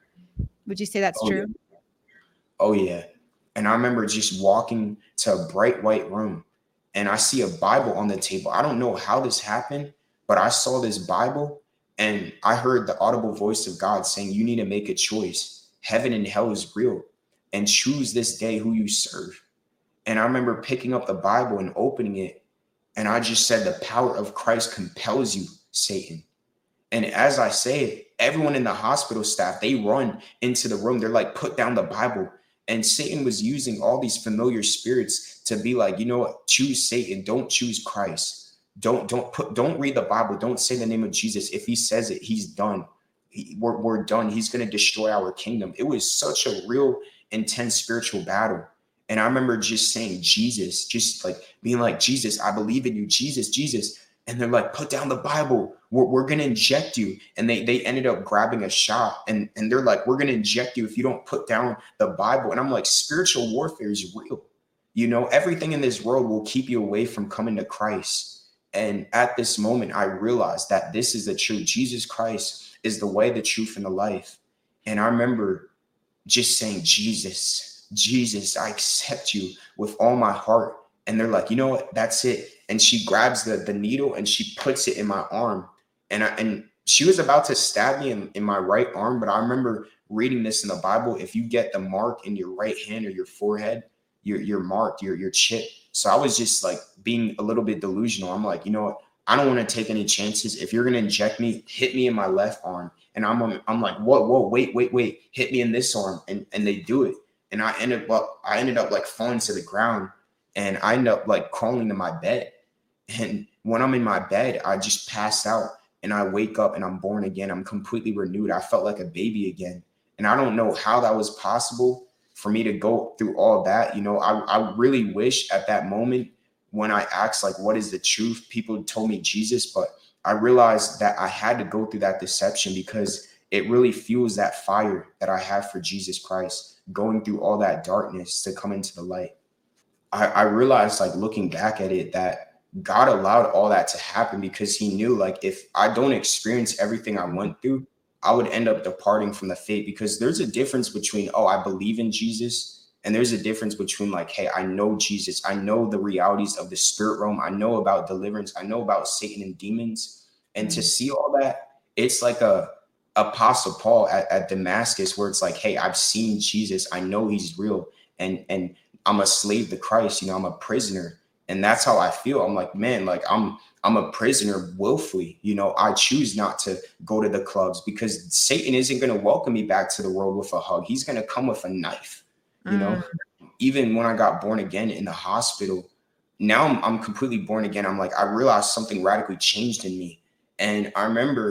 Would you say that's oh, true? Yeah. Oh, yeah. And I remember just walking to a bright white room, and I see a Bible on the table. I don't know how this happened, but I saw this Bible, and I heard the audible voice of God saying, you need to make a choice. Heaven and hell is real, and choose this day who you serve. And I remember picking up the Bible and opening it, and I just said, the power of Christ compels you, Satan. And as I say it, everyone in the hospital staff, they run into the room. They're like, put down the Bible. And Satan was using all these familiar spirits to be like, you know what, choose Satan. Don't choose Christ. Don't, don't put, don't read the Bible. Don't say the name of Jesus. If he says it, he's done. He, we're, we're done. He's going to destroy our kingdom. It was such a real intense spiritual battle. And I remember just saying, Jesus, just like being like, Jesus, I believe in you. Jesus, Jesus. And they're like, put down the Bible. We're, we're going to inject you. And they they ended up grabbing a shot. And, and they're like, we're going to inject you if you don't put down the Bible. And I'm like, spiritual warfare is real. You know, everything in this world will keep you away from coming to Christ. And at this moment, I realized that this is the truth. Jesus Christ is the way, the truth, and the life. And I remember just saying, Jesus, Jesus, I accept you with all my heart. And they're like, you know what? That's it. And she grabs the, the needle and she puts it in my arm. And I, and she was about to stab me in, in my right arm. But I remember reading this in the Bible. If you get the mark in your right hand or your forehead, you're, you're marked, you're, you're chipped. So I was just like being a little bit delusional. I'm like, you know what? I don't want to take any chances. If you're going to inject me, hit me in my left arm. And I'm, I'm like, whoa, whoa, wait, wait, wait, hit me in this arm. And, and they do it. And I ended up, I ended up like falling to the ground, and I ended up like crawling to my bed. And when I'm in my bed, I just pass out and I wake up and I'm born again. I'm completely renewed. I felt like a baby again. And I don't know how that was possible for me to go through all that. You know, I, I really wish at that moment when I asked, like, what is the truth? People told me Jesus, but I realized that I had to go through that deception because it really fuels that fire that I have for Jesus Christ, going through all that darkness to come into the light. I, I realized, like, looking back at it, that God allowed all that to happen because he knew, like, if I don't experience everything I went through, I would end up departing from the faith, because there's a difference between, oh, I believe in Jesus. And there's a difference between like, hey, I know Jesus. I know the realities of the spirit realm. I know about deliverance. I know about Satan and demons. And mm-hmm. to see all that, it's like a Apostle Paul at, at Damascus, where it's like, hey, I've seen Jesus. I know he's real. And, and I'm a slave to Christ. You know, I'm a prisoner. And that's how I feel. I'm like, man, like I'm, I'm a prisoner willfully. You know, I choose not to go to the clubs because Satan isn't going to welcome me back to the world with a hug. He's going to come with a knife. You know, mm. even when I got born again in the hospital, now I'm, I'm completely born again. I'm like, I realized something radically changed in me. And I remember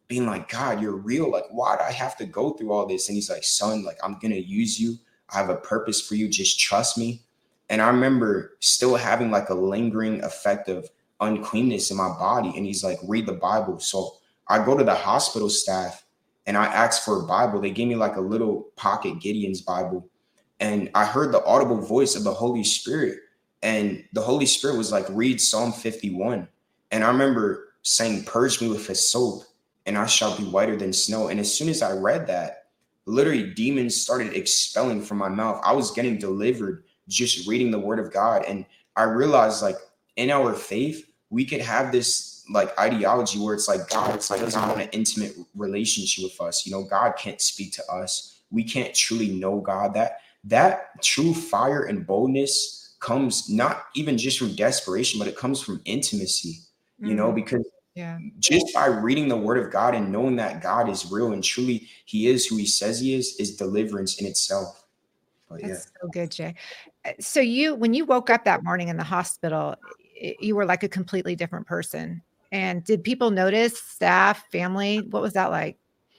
being like, God, you're real. Like, why do I have to go through all this? And he's like, son, like, I'm going to use you. I have a purpose for you. Just trust me. And I remember still having like a lingering effect of uncleanness in my body. And he's like, read the Bible. So I go to the hospital staff and I asked for a Bible. They gave me like a little pocket Gideon's Bible. And I heard the audible voice of the Holy Spirit. And the Holy Spirit was like, read Psalm fifty-one. And I remember saying, purge me with hyssop, and I shall be whiter than snow. And as soon as I read that, literally demons started expelling from my mouth. I was getting delivered just reading the word of God. And I realized, like, in our faith, we could have this like ideology where it's like God it's like doesn't want an intimate relationship with us. You know, God can't speak to us. We can't truly know God. That that true fire and boldness comes not even just from desperation, but it comes from intimacy, you mm. know, because yeah. just by reading the word of God and knowing that God is real and truly he is who he says he is, is deliverance in itself. But That's yeah. so good, Jay. So you, when you woke up that morning in the hospital, you were like a completely different person. And did people notice, staff, family? What was that like?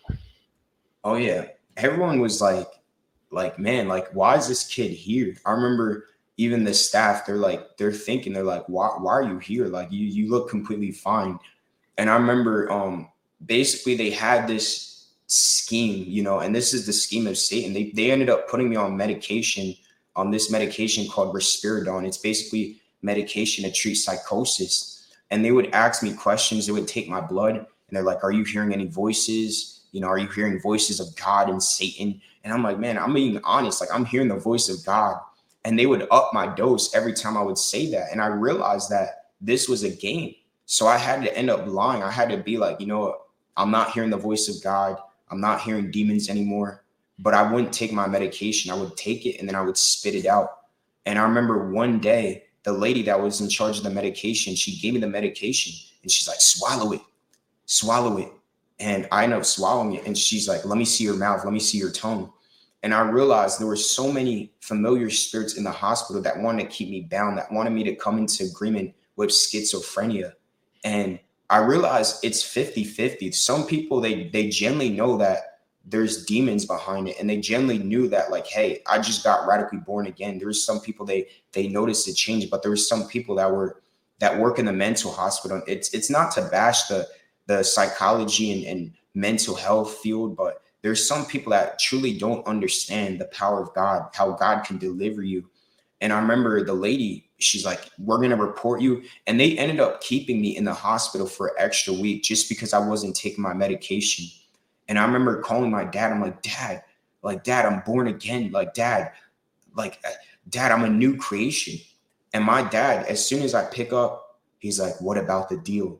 Oh yeah. Everyone was like, like, man, like, why is this kid here? I remember even the staff, they're like, they're thinking, they're like, why, why are you here? Like, you, you look completely fine. And I remember um, basically they had this scheme, you know, and this is the scheme of Satan. They, they ended up putting me on medication, on this medication called Risperidone. It's basically medication to treat psychosis. And they would ask me questions. They would take my blood and they're like, are you hearing any voices? You know, are you hearing voices of God and Satan? And I'm like, man, I'm being honest. Like, I'm hearing the voice of God. And they would up my dose every time I would say that. And I realized that this was a game. So I had to end up lying. I had to be like, you know what? I'm not hearing the voice of God. I'm not hearing demons anymore. But I wouldn't take my medication. I would take it and then I would spit it out. And I remember one day, the lady that was in charge of the medication, she gave me the medication and she's like, swallow it, swallow it. And I ended up swallowing it. And she's like, let me see your mouth. Let me see your tongue. And I realized there were so many familiar spirits in the hospital that wanted to keep me bound, that wanted me to come into agreement with schizophrenia. And I realized it's fifty-fifty. Some people, they they generally know that there's demons behind it. And they generally knew that, like, hey, I just got radically born again. There's some people, they they noticed a change, but there were some people that were that work in the mental hospital. It's it's not to bash the the psychology and, and mental health field, but there's some people that truly don't understand the power of God, how God can deliver you. And I remember the lady, she's like, we're going to report you. And they ended up keeping me in the hospital for an extra week just because I wasn't taking my medication. And I remember calling my dad. I'm like, dad, like, dad, I'm born again. Like, dad, like, dad, I'm a new creation. And my dad, as soon as I pick up, he's like, what about the deal?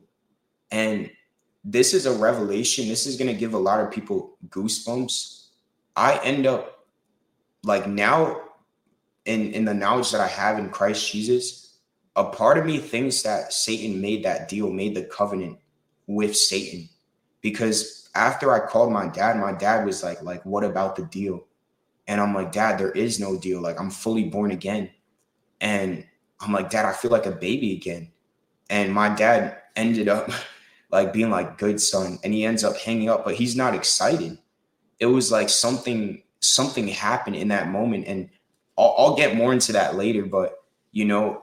And this is a revelation. This is going to give a lot of people goosebumps. I end up like now in, in the knowledge that I have in Christ Jesus, a part of me thinks that Satan made that deal, made the covenant with Satan. Because after I called my dad, my dad was like, like, what about the deal? And I'm like, dad, there is no deal. Like, I'm fully born again. And I'm like, dad, I feel like a baby again. And my dad ended up like being like, good son. And he ends up hanging up, but he's not excited. It was like something, something happened in that moment. And I'll, I'll get more into that later, but you know,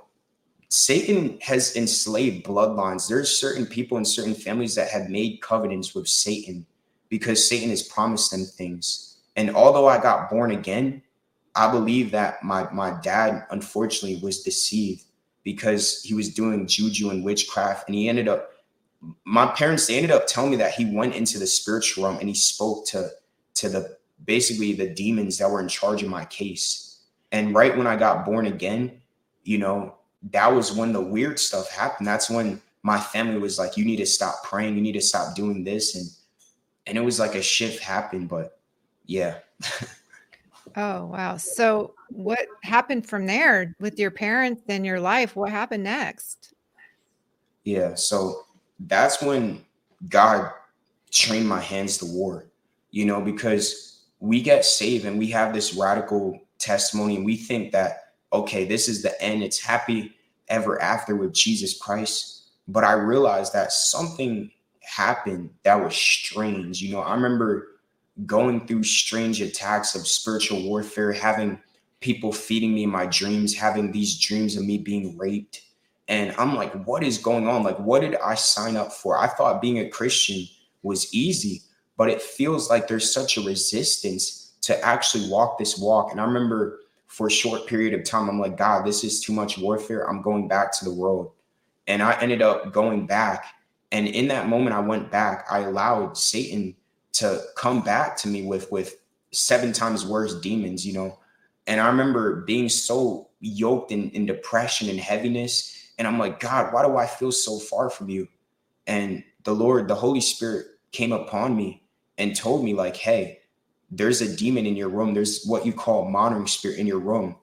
Satan has enslaved bloodlines. There's certain people in certain families that have made covenants with Satan because Satan has promised them things. And although I got born again, I believe that my, my dad, unfortunately, was deceived because he was doing juju and witchcraft. And he ended up, my parents, they ended up telling me that he went into the spiritual realm and he spoke to, to the, basically the demons that were in charge of my case. And right when I got born again, you know, that was when the weird stuff happened. That's when my family was like, you need to stop praying. You need to stop doing this. And, and it was like a shift happened, but yeah. Oh, wow. So what happened from there with your parents and your life? What happened next? Yeah. So that's when God trained my hands to war, you know, because we get saved and we have this radical testimony and we think that, okay, this is the end. It's happy ever after with Jesus Christ. But I realized that something happened that was strange. You know, I remember going through strange attacks of spiritual warfare, having people feeding me my dreams, having these dreams of me being raped. And I'm like, what is going on? Like, what did I sign up for? I thought being a Christian was easy, but it feels like there's such a resistance to actually walk this walk. And I remember for a short period of time, I'm like, God, this is too much warfare. I'm going back to the world. And I ended up going back. And in that moment I went back, I allowed Satan to come back to me with, with seven times worse demons, you know. And I remember being so yoked in, in depression and heaviness. And I'm like, God, why do I feel so far from you? And the Lord, the Holy Spirit came upon me and told me like, hey, there's a demon in your room. There's what you call monitoring spirit in your room.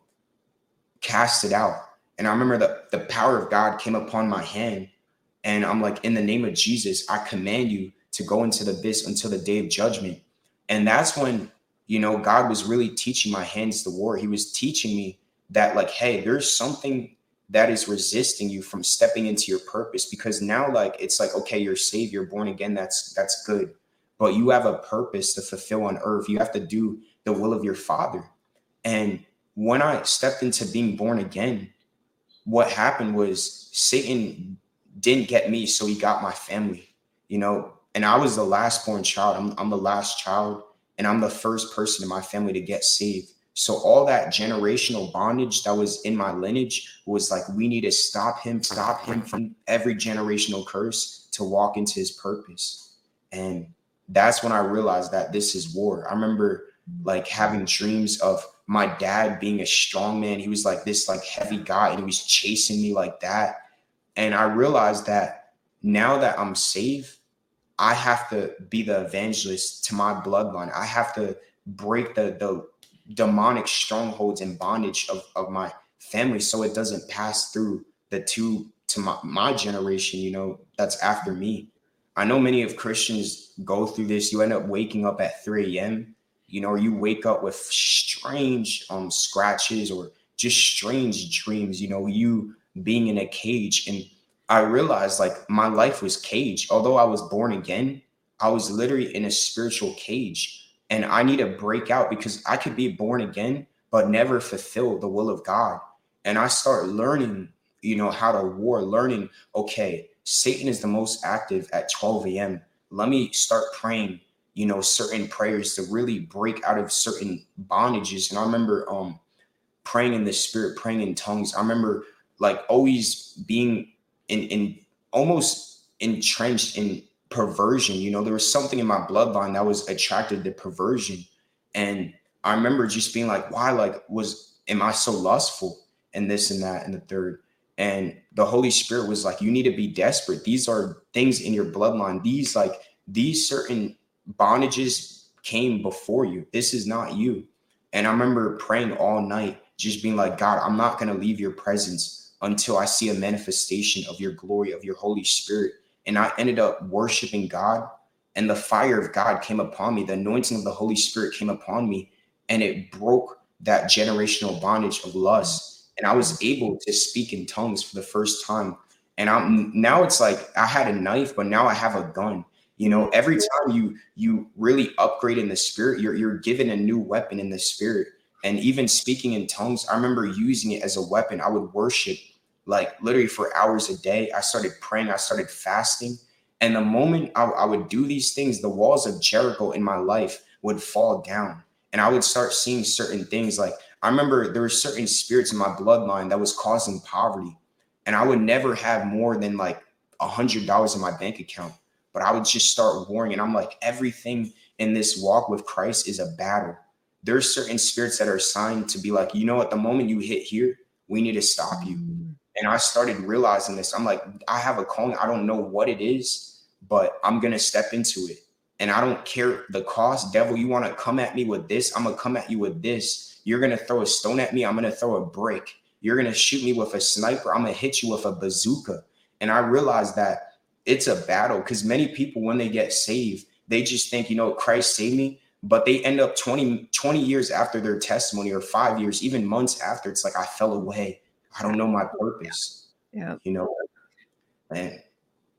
Cast it out. And I remember the, the power of God came upon my hand. And I'm like, in the name of Jesus, I command you to go into the abyss until the day of judgment. And that's when, you know, God was really teaching my hands to war. He was teaching me that like, hey, there's something that is resisting you from stepping into your purpose, because now like, it's like, okay, you're saved, you're born again. That's, that's good. But you have a purpose to fulfill on earth. You have to do the will of your Father. And when I stepped into being born again, what happened was Satan didn't get me, so he got my family, you know. And I was the last born child. I'm, I'm the last child, and I'm the first person in my family to get saved. So all that generational bondage that was in my lineage was like, we need to stop him, stop him from every generational curse to walk into his purpose. And that's when I realized that this is war. I remember like having dreams of my dad being a strong man. He was like this like heavy guy, and he was chasing me like that. And I realized that now that I'm saved, I have to be the evangelist to my bloodline. I have to break the, the demonic strongholds and bondage of, of my family, so it doesn't pass through the two to my, my generation, you know, that's after me. I know many of Christians go through this. You end up waking up at three a.m., you know, or you wake up with strange um scratches or just strange dreams, you know, you being in a cage. And I realized like my life was caged. Although I was born again, I was literally in a spiritual cage, and I need to break out, because I could be born again, but never fulfill the will of God. And I start learning, you know, how to war, learning, okay, Satan is the most active at twelve a.m. Let me start praying, you know, certain prayers to really break out of certain bondages. And I remember um, praying in the spirit, praying in tongues. I remember like always being in, in almost entrenched in perversion. You know, there was something in my bloodline that was attracted to perversion. And I remember just being like, why, like, was, am I so lustful and this and that and the third? And the Holy Spirit was like, you need to be desperate. These are things in your bloodline. These like these certain bondages came before you. This is not you. And I remember praying all night, just being like, God, I'm not going to leave your presence until I see a manifestation of your glory, of your Holy Spirit. And I ended up worshiping God, and the fire of God came upon me. The anointing of the Holy Spirit came upon me, and it broke that generational bondage of lust. And I was able to speak in tongues for the first time. And I'm now it's like I had a knife, but now I have a gun. You know, every time you you really upgrade in the spirit, you're you're given a new weapon in the spirit. And even speaking in tongues, I remember using it as a weapon. I would worship like literally for hours a day. I started praying, I started fasting. And the moment I, I would do these things, the walls of Jericho in my life would fall down. And I would start seeing certain things. Like I remember there were certain spirits in my bloodline that was causing poverty. And I would never have more than like a hundred dollars in my bank account. But I would just start warring. And I'm like, everything in this walk with Christ is a battle. There's certain spirits that are assigned to be like, you know, at the moment you hit here, we need to stop you. And I started realizing this. I'm like, I have a calling. I don't know what it is, but I'm going to step into it. And I don't care the cost. Devil, you want to come at me with this? I'm going to come at you with this. You're going to throw a stone at me. I'm going to throw a brick. You're going to shoot me with a sniper. I'm going to hit you with a bazooka. And I realized that it's a battle, because many people, when they get saved, they just think, you know, Christ saved me. But they end up twenty, twenty years after their testimony, or five years, even months after, it's like, I fell away. I don't know my purpose, yeah. you know, and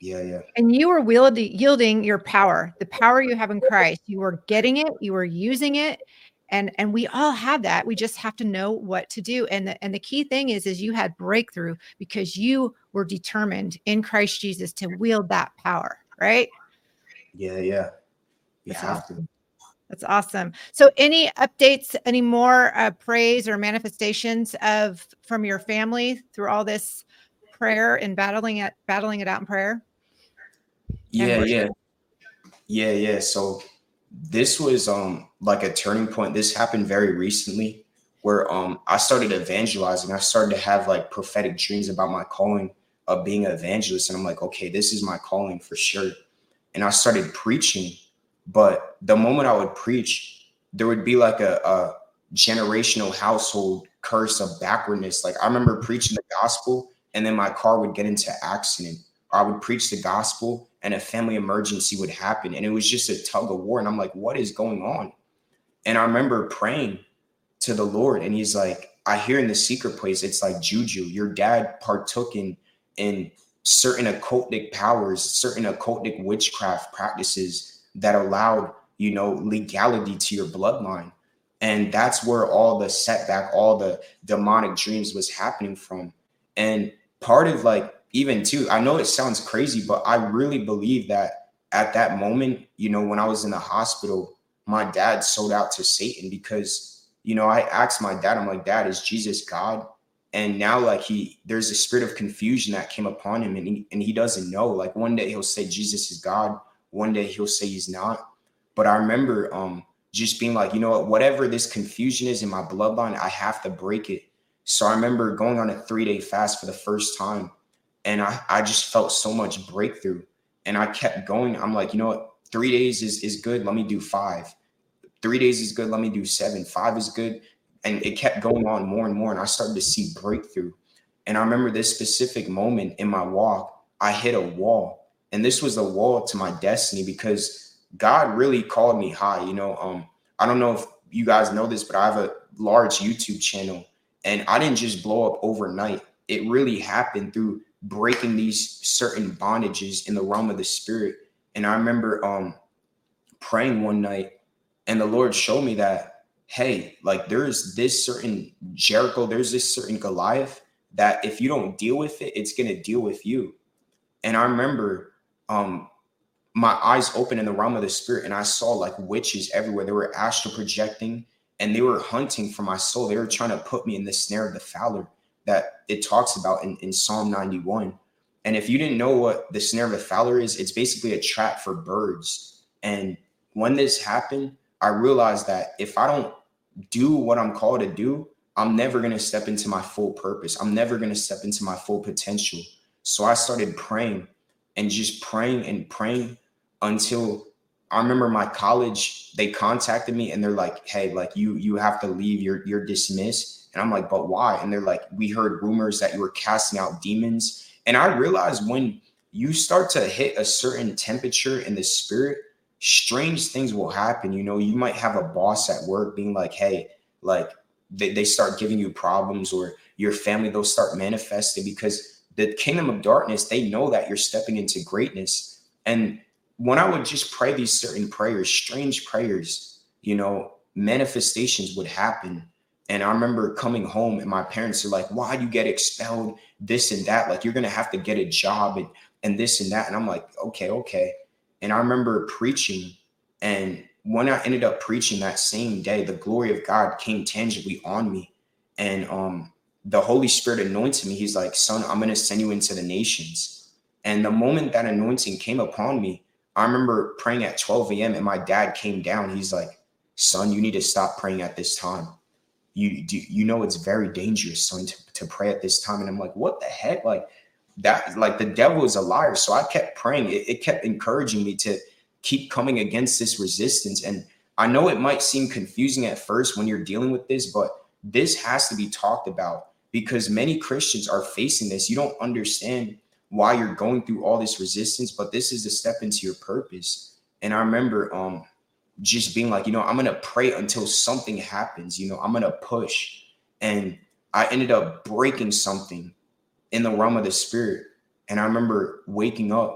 Yeah, yeah. And you were wielding, yielding your power, the power you have in Christ. You were getting it, you were using it. And, and we all have that. We just have to know what to do. And the, and the key thing is, is you had breakthrough because you were determined in Christ Jesus to wield that power, right? Yeah, yeah. You That's have awesome. to. That's awesome. So any updates, any more uh, praise or manifestations of from your family through all this prayer and battling it, battling it out in prayer? Yeah, yeah. Yeah, yeah. So this was um like a turning point. This happened very recently where um I started evangelizing. I started to have like prophetic dreams about my calling of being an evangelist. And I'm like, okay, this is my calling for sure. And I started preaching. But the moment I would preach, there would be like a, a generational household curse of backwardness. Like I remember preaching the gospel and then my car would get into accident. Or I would preach the gospel and a family emergency would happen. And it was just a tug of war. And I'm like, what is going on? And I remember praying to the Lord and he's like, I hear in the secret place, it's like juju. Your dad partook in, in certain occultic powers, certain occultic witchcraft practices that allowed, you know, legality to your bloodline. And that's where all the setback, all the demonic dreams was happening from. And part of like, even too, I know it sounds crazy, but I really believe that at that moment, you know, when I was in the hospital, my dad sold out to Satan because, you know, I asked my dad, I'm like, Dad, is Jesus God? And now like he, there's a spirit of confusion that came upon him and he, and he doesn't know. Like one day he'll say Jesus is God. One day he'll say he's not. But I remember um, just being like, you know what, whatever this confusion is in my bloodline, I have to break it. So I remember going on a three day fast for the first time. And I, I just felt so much breakthrough and I kept going. I'm like, you know what? Three days is, is good. Let me do five. Three days is good. Let me do seven. Five is good. And it kept going on more and more. And I started to see breakthrough. And I remember this specific moment in my walk, I hit a wall. And this was the wall to my destiny because God really called me high. You know, um, I don't know if you guys know this, but I have a large YouTube channel and I didn't just blow up overnight. It really happened through breaking these certain bondages in the realm of the spirit. And I remember um, praying one night and the Lord showed me that, hey, like there's this certain Jericho, there's this certain Goliath that if you don't deal with it, it's going to deal with you. And I remember um, my eyes opened in the realm of the spirit and I saw like witches everywhere. They were astral projecting and they were hunting for my soul. They were trying to put me in the snare of the fowler that it talks about in, in Psalm ninety-one. And if you didn't know what the snare of the fowler is, it's basically a trap for birds. And when this happened, I realized that if I don't do what I'm called to do, I'm never going to step into my full purpose. I'm never going to step into my full potential. So I started praying and just praying and praying until I remember my college, they contacted me and they're like, hey, like you, you have to leave. You're, you're dismissed. And I'm like, but why? And they're like, we heard rumors that you were casting out demons. And I realized when you start to hit a certain temperature in the spirit, strange things will happen. You know, you might have a boss at work being like, hey, like they, they start giving you problems, or your family, they'll start manifesting because the kingdom of darkness, they know that you're stepping into greatness. And when I would just pray these certain prayers, strange prayers, you know, manifestations would happen. And I remember coming home and my parents are like, why do you get expelled? This and that, like you're going to have to get a job and, and this and that. And I'm like, okay, okay. And I remember preaching. And when I ended up preaching that same day, the glory of God came tangibly on me. And um, the Holy Spirit anointed me. He's like, son, I'm going to send you into the nations. And the moment that anointing came upon me, I remember praying at twelve a.m. and my dad came down. He's like, son, you need to stop praying at this time. You do, you know, it's very dangerous, son, to, to pray at this time. And I'm like, what the heck? Like that, like the devil is a liar. So I kept praying. It, it kept encouraging me to keep coming against this resistance. And I know it might seem confusing at first when you're dealing with this, but this has to be talked about because many Christians are facing this. You don't understand why you're going through all this resistance, but this is a step into your purpose. And I remember, um, just being like, you know, I'm going to pray until something happens, you know, I'm going to push. And I ended up breaking something in the realm of the spirit. And I remember waking up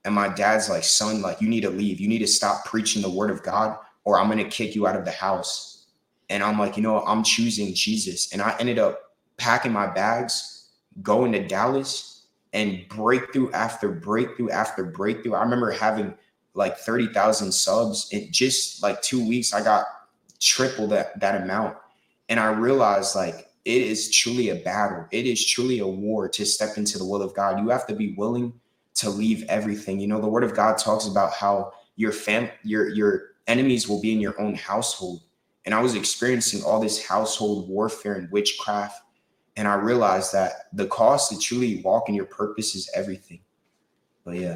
And my dad's like, son, like, you need to leave. You need to stop preaching the word of God, or I'm going to kick you out of the house. And I'm like, you know what? I'm choosing Jesus. And I ended up packing my bags, going to Dallas, and breakthrough after breakthrough after breakthrough. I remember having like thirty thousand subs in just like two weeks. I got triple that, that amount. And I realized, like, it is truly a battle. It is truly a war to step into the will of God. You have to be willing to leave everything. You know, the word of God talks about how your fam, your, your enemies will be in your own household. And I was experiencing all this household warfare and witchcraft. And I realized that the cost to truly walk in your purpose is everything. But yeah.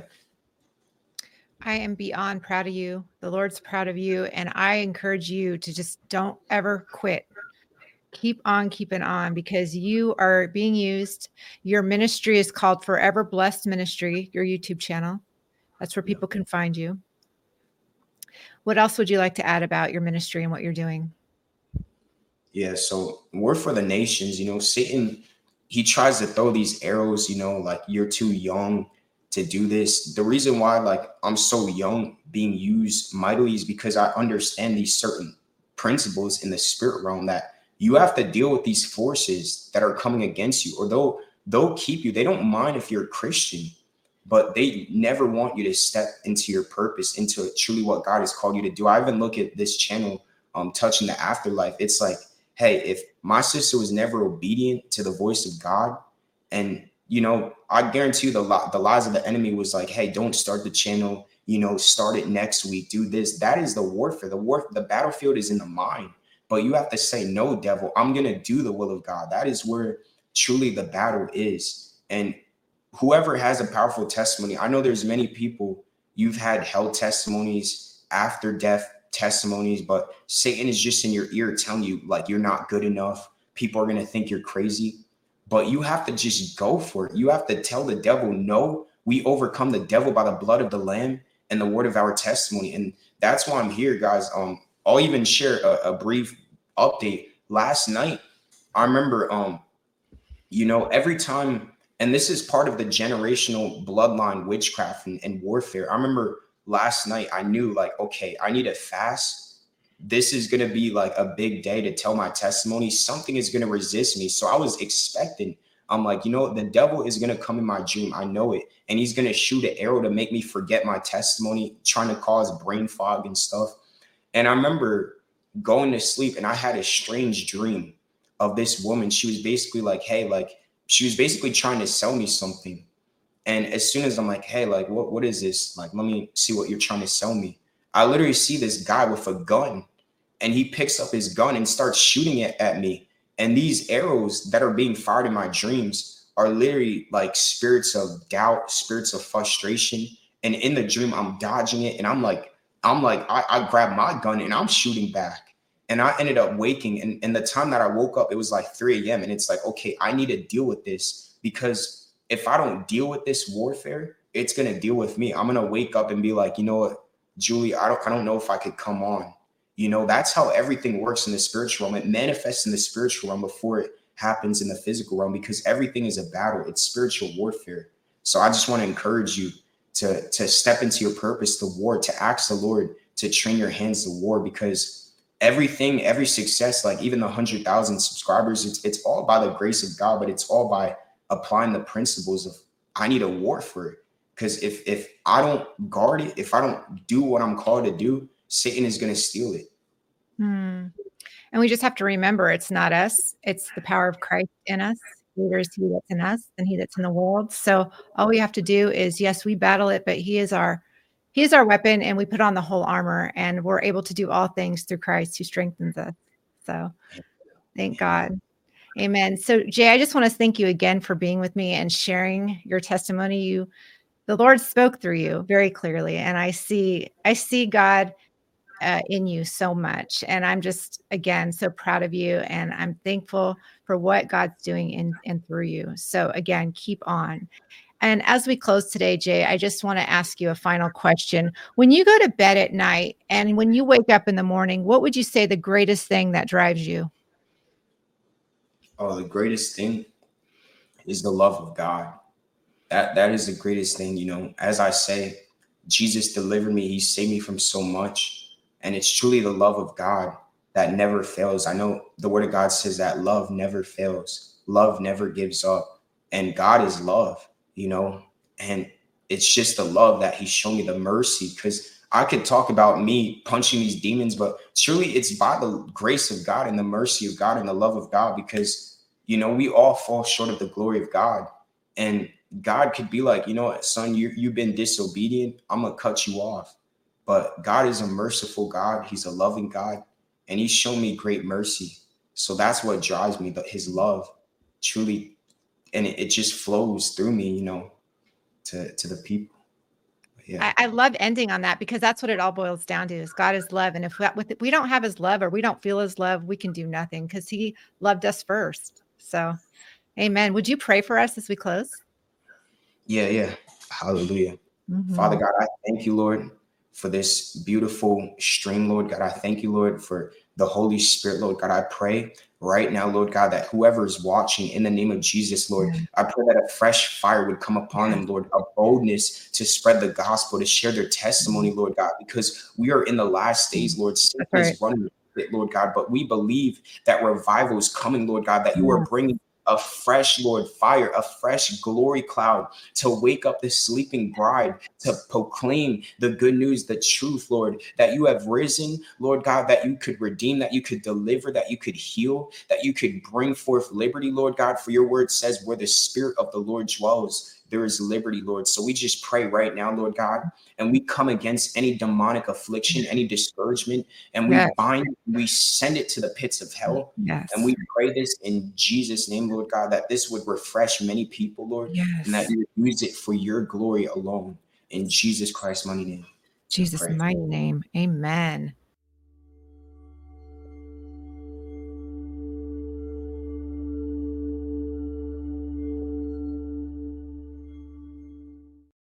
I am beyond proud of you. The Lord's proud of you. And I encourage you to just don't ever quit. Keep on keeping on, because you are being used. Your ministry is called Forever Blessed Ministry, your YouTube channel. That's where people can find you. What else would you like to add about your ministry and what you're doing? Yeah, so Word for the Nations, you know, Satan, he tries to throw these arrows, you know, like, you're too young to do this. The reason why, like, I'm so young being used mightily is because I understand these certain principles in the spirit realm, that you have to deal with these forces that are coming against you, or they'll, they'll keep you. They don't mind if you're a Christian, but they never want you to step into your purpose, into truly what God has called you to do. I even look at this channel, um, Touching the Afterlife. It's like, hey, if my sister was never obedient to the voice of God, and, you know, I guarantee you the, the lies of the enemy was like, hey, don't start the channel, you know, start it next week, do this. That is the warfare. The war, the battlefield is in the mind, but you have to say, no, devil, I'm going to do the will of God. That is where truly the battle is. And whoever has a powerful testimony, I know there's many people, you've had hell testimonies, after death testimonies, but Satan is just in your ear telling you, like, you're not good enough. People are going to think you're crazy, but you have to just go for it. You have to tell the devil, no, we overcome the devil by the blood of the Lamb and the word of our testimony. And that's why I'm here, guys. Um, I'll even share a, a brief update. Last night, I remember, um, you know, every time, and this is part of the generational bloodline witchcraft and, and warfare. I remember last night, I knew, like, okay, I need to fast. This is going to be like a big day to tell my testimony. Something is going to resist me. So I was expecting, I'm like, you know, the devil is going to come in my dream. I know it. And he's going to shoot an arrow to make me forget my testimony, trying to cause brain fog and stuff. And I remember going to sleep, and I had a strange dream of this woman. She was basically like, hey, like, she was basically trying to sell me something. And as soon as I'm like, hey, like, what, what is this? Like, let me see what you're trying to sell me. I literally see this guy with a gun, and he picks up his gun and starts shooting it at me. And these arrows that are being fired in my dreams are literally like spirits of doubt, spirits of frustration. And in the dream, I'm dodging it. And I'm like, I'm like, I, I grab my gun and I'm shooting back. And I ended up waking. And, and the time that I woke up, it was like three a.m. And it's like, okay, I need to deal with this, because if I don't deal with this warfare, it's going to deal with me. I'm going to wake up and be like, you know what, Julie, I don't, I don't know if I could come on. You know, that's how everything works in the spiritual realm. It manifests in the spiritual realm before it happens in the physical realm, because everything is a battle. It's spiritual warfare. So I just want to encourage you to, to step into your purpose, to war, to ask the Lord to train your hands to war, because everything, every success, like even the one hundred thousand subscribers, it's, it's all by the grace of God, but it's all by applying the principles of, I need a war for it. Because if, if I don't guard it, if I don't do what I'm called to do, Satan is going to steal it. Hmm. And we just have to remember, it's not us. It's the power of Christ in us. Greater is he that's in us than he that's in the world. So all we have to do is, yes, we battle it, but he is our, he is our weapon, and we put on the whole armor, and we're able to do all things through Christ who strengthens us. So thank God. Amen. So Jay, I just want to thank you again for being with me and sharing your testimony. You, the Lord spoke through you very clearly. And I see, I see God uh, in you so much. And I'm just, again, so proud of you. And I'm thankful for what God's doing in and through you. So again, keep on. And as we close today, Jay, I just want to ask you a final question. When you go to bed at night and when you wake up in the morning, what would you say the greatest thing that drives you? Oh, the greatest thing is the love of God. that that is the greatest thing, you know. As I say, Jesus delivered me. He saved me from so much. And it's truly the love of God that never fails. I know the word of God says that love never fails. Love never gives up. And God is love, you know. And it's just the love that he's shown me, the mercy. Because I could talk about me punching these demons, but truly it's by the grace of God and the mercy of God and the love of God, because, you know, we all fall short of the glory of God. And God could be like, you know what, son, you, you've been disobedient. I'm going to cut you off. But God is a merciful God. He's a loving God. And he's shown me great mercy. So that's what drives me, but his love truly, and it, it just flows through me, you know, to, to the people. Yeah. I, I love ending on that, because that's what it all boils down to, is God is love. And if we, if we don't have his love, or we don't feel his love, we can do nothing, because he loved us first. So amen. Would you pray for us as we close? Yeah, yeah. Hallelujah. Mm-hmm. Father God, I thank you, Lord, for this beautiful stream, Lord God. I thank you, Lord, for the Holy Spirit, Lord God. I pray right now, Lord God, that whoever is watching, in the name of Jesus, Lord, yeah. I pray that a fresh fire would come upon them, Lord, a boldness to spread the gospel, to share their testimony, Lord God, because we are in the last days, Lord. Sin is running, Lord God, but we believe that revival is coming, Lord God, that you are bringing a fresh, Lord, fire, a fresh glory cloud to wake up the sleeping bride, to proclaim the good news, the truth, Lord, that you have risen, Lord God, that you could redeem, that you could deliver, that you could heal, that you could bring forth liberty, Lord God, for your word says where the Spirit of the Lord dwells, there is liberty, Lord. So we just pray right now, Lord God, and we come against any demonic affliction, any discouragement, and we yes. bind, we send it to the pits of hell. Yes. And we pray this in Jesus' name, Lord God, that this would refresh many people, Lord, yes. and that you would use it for your glory alone. In Jesus Christ's mighty name. Jesus' mighty name. Amen.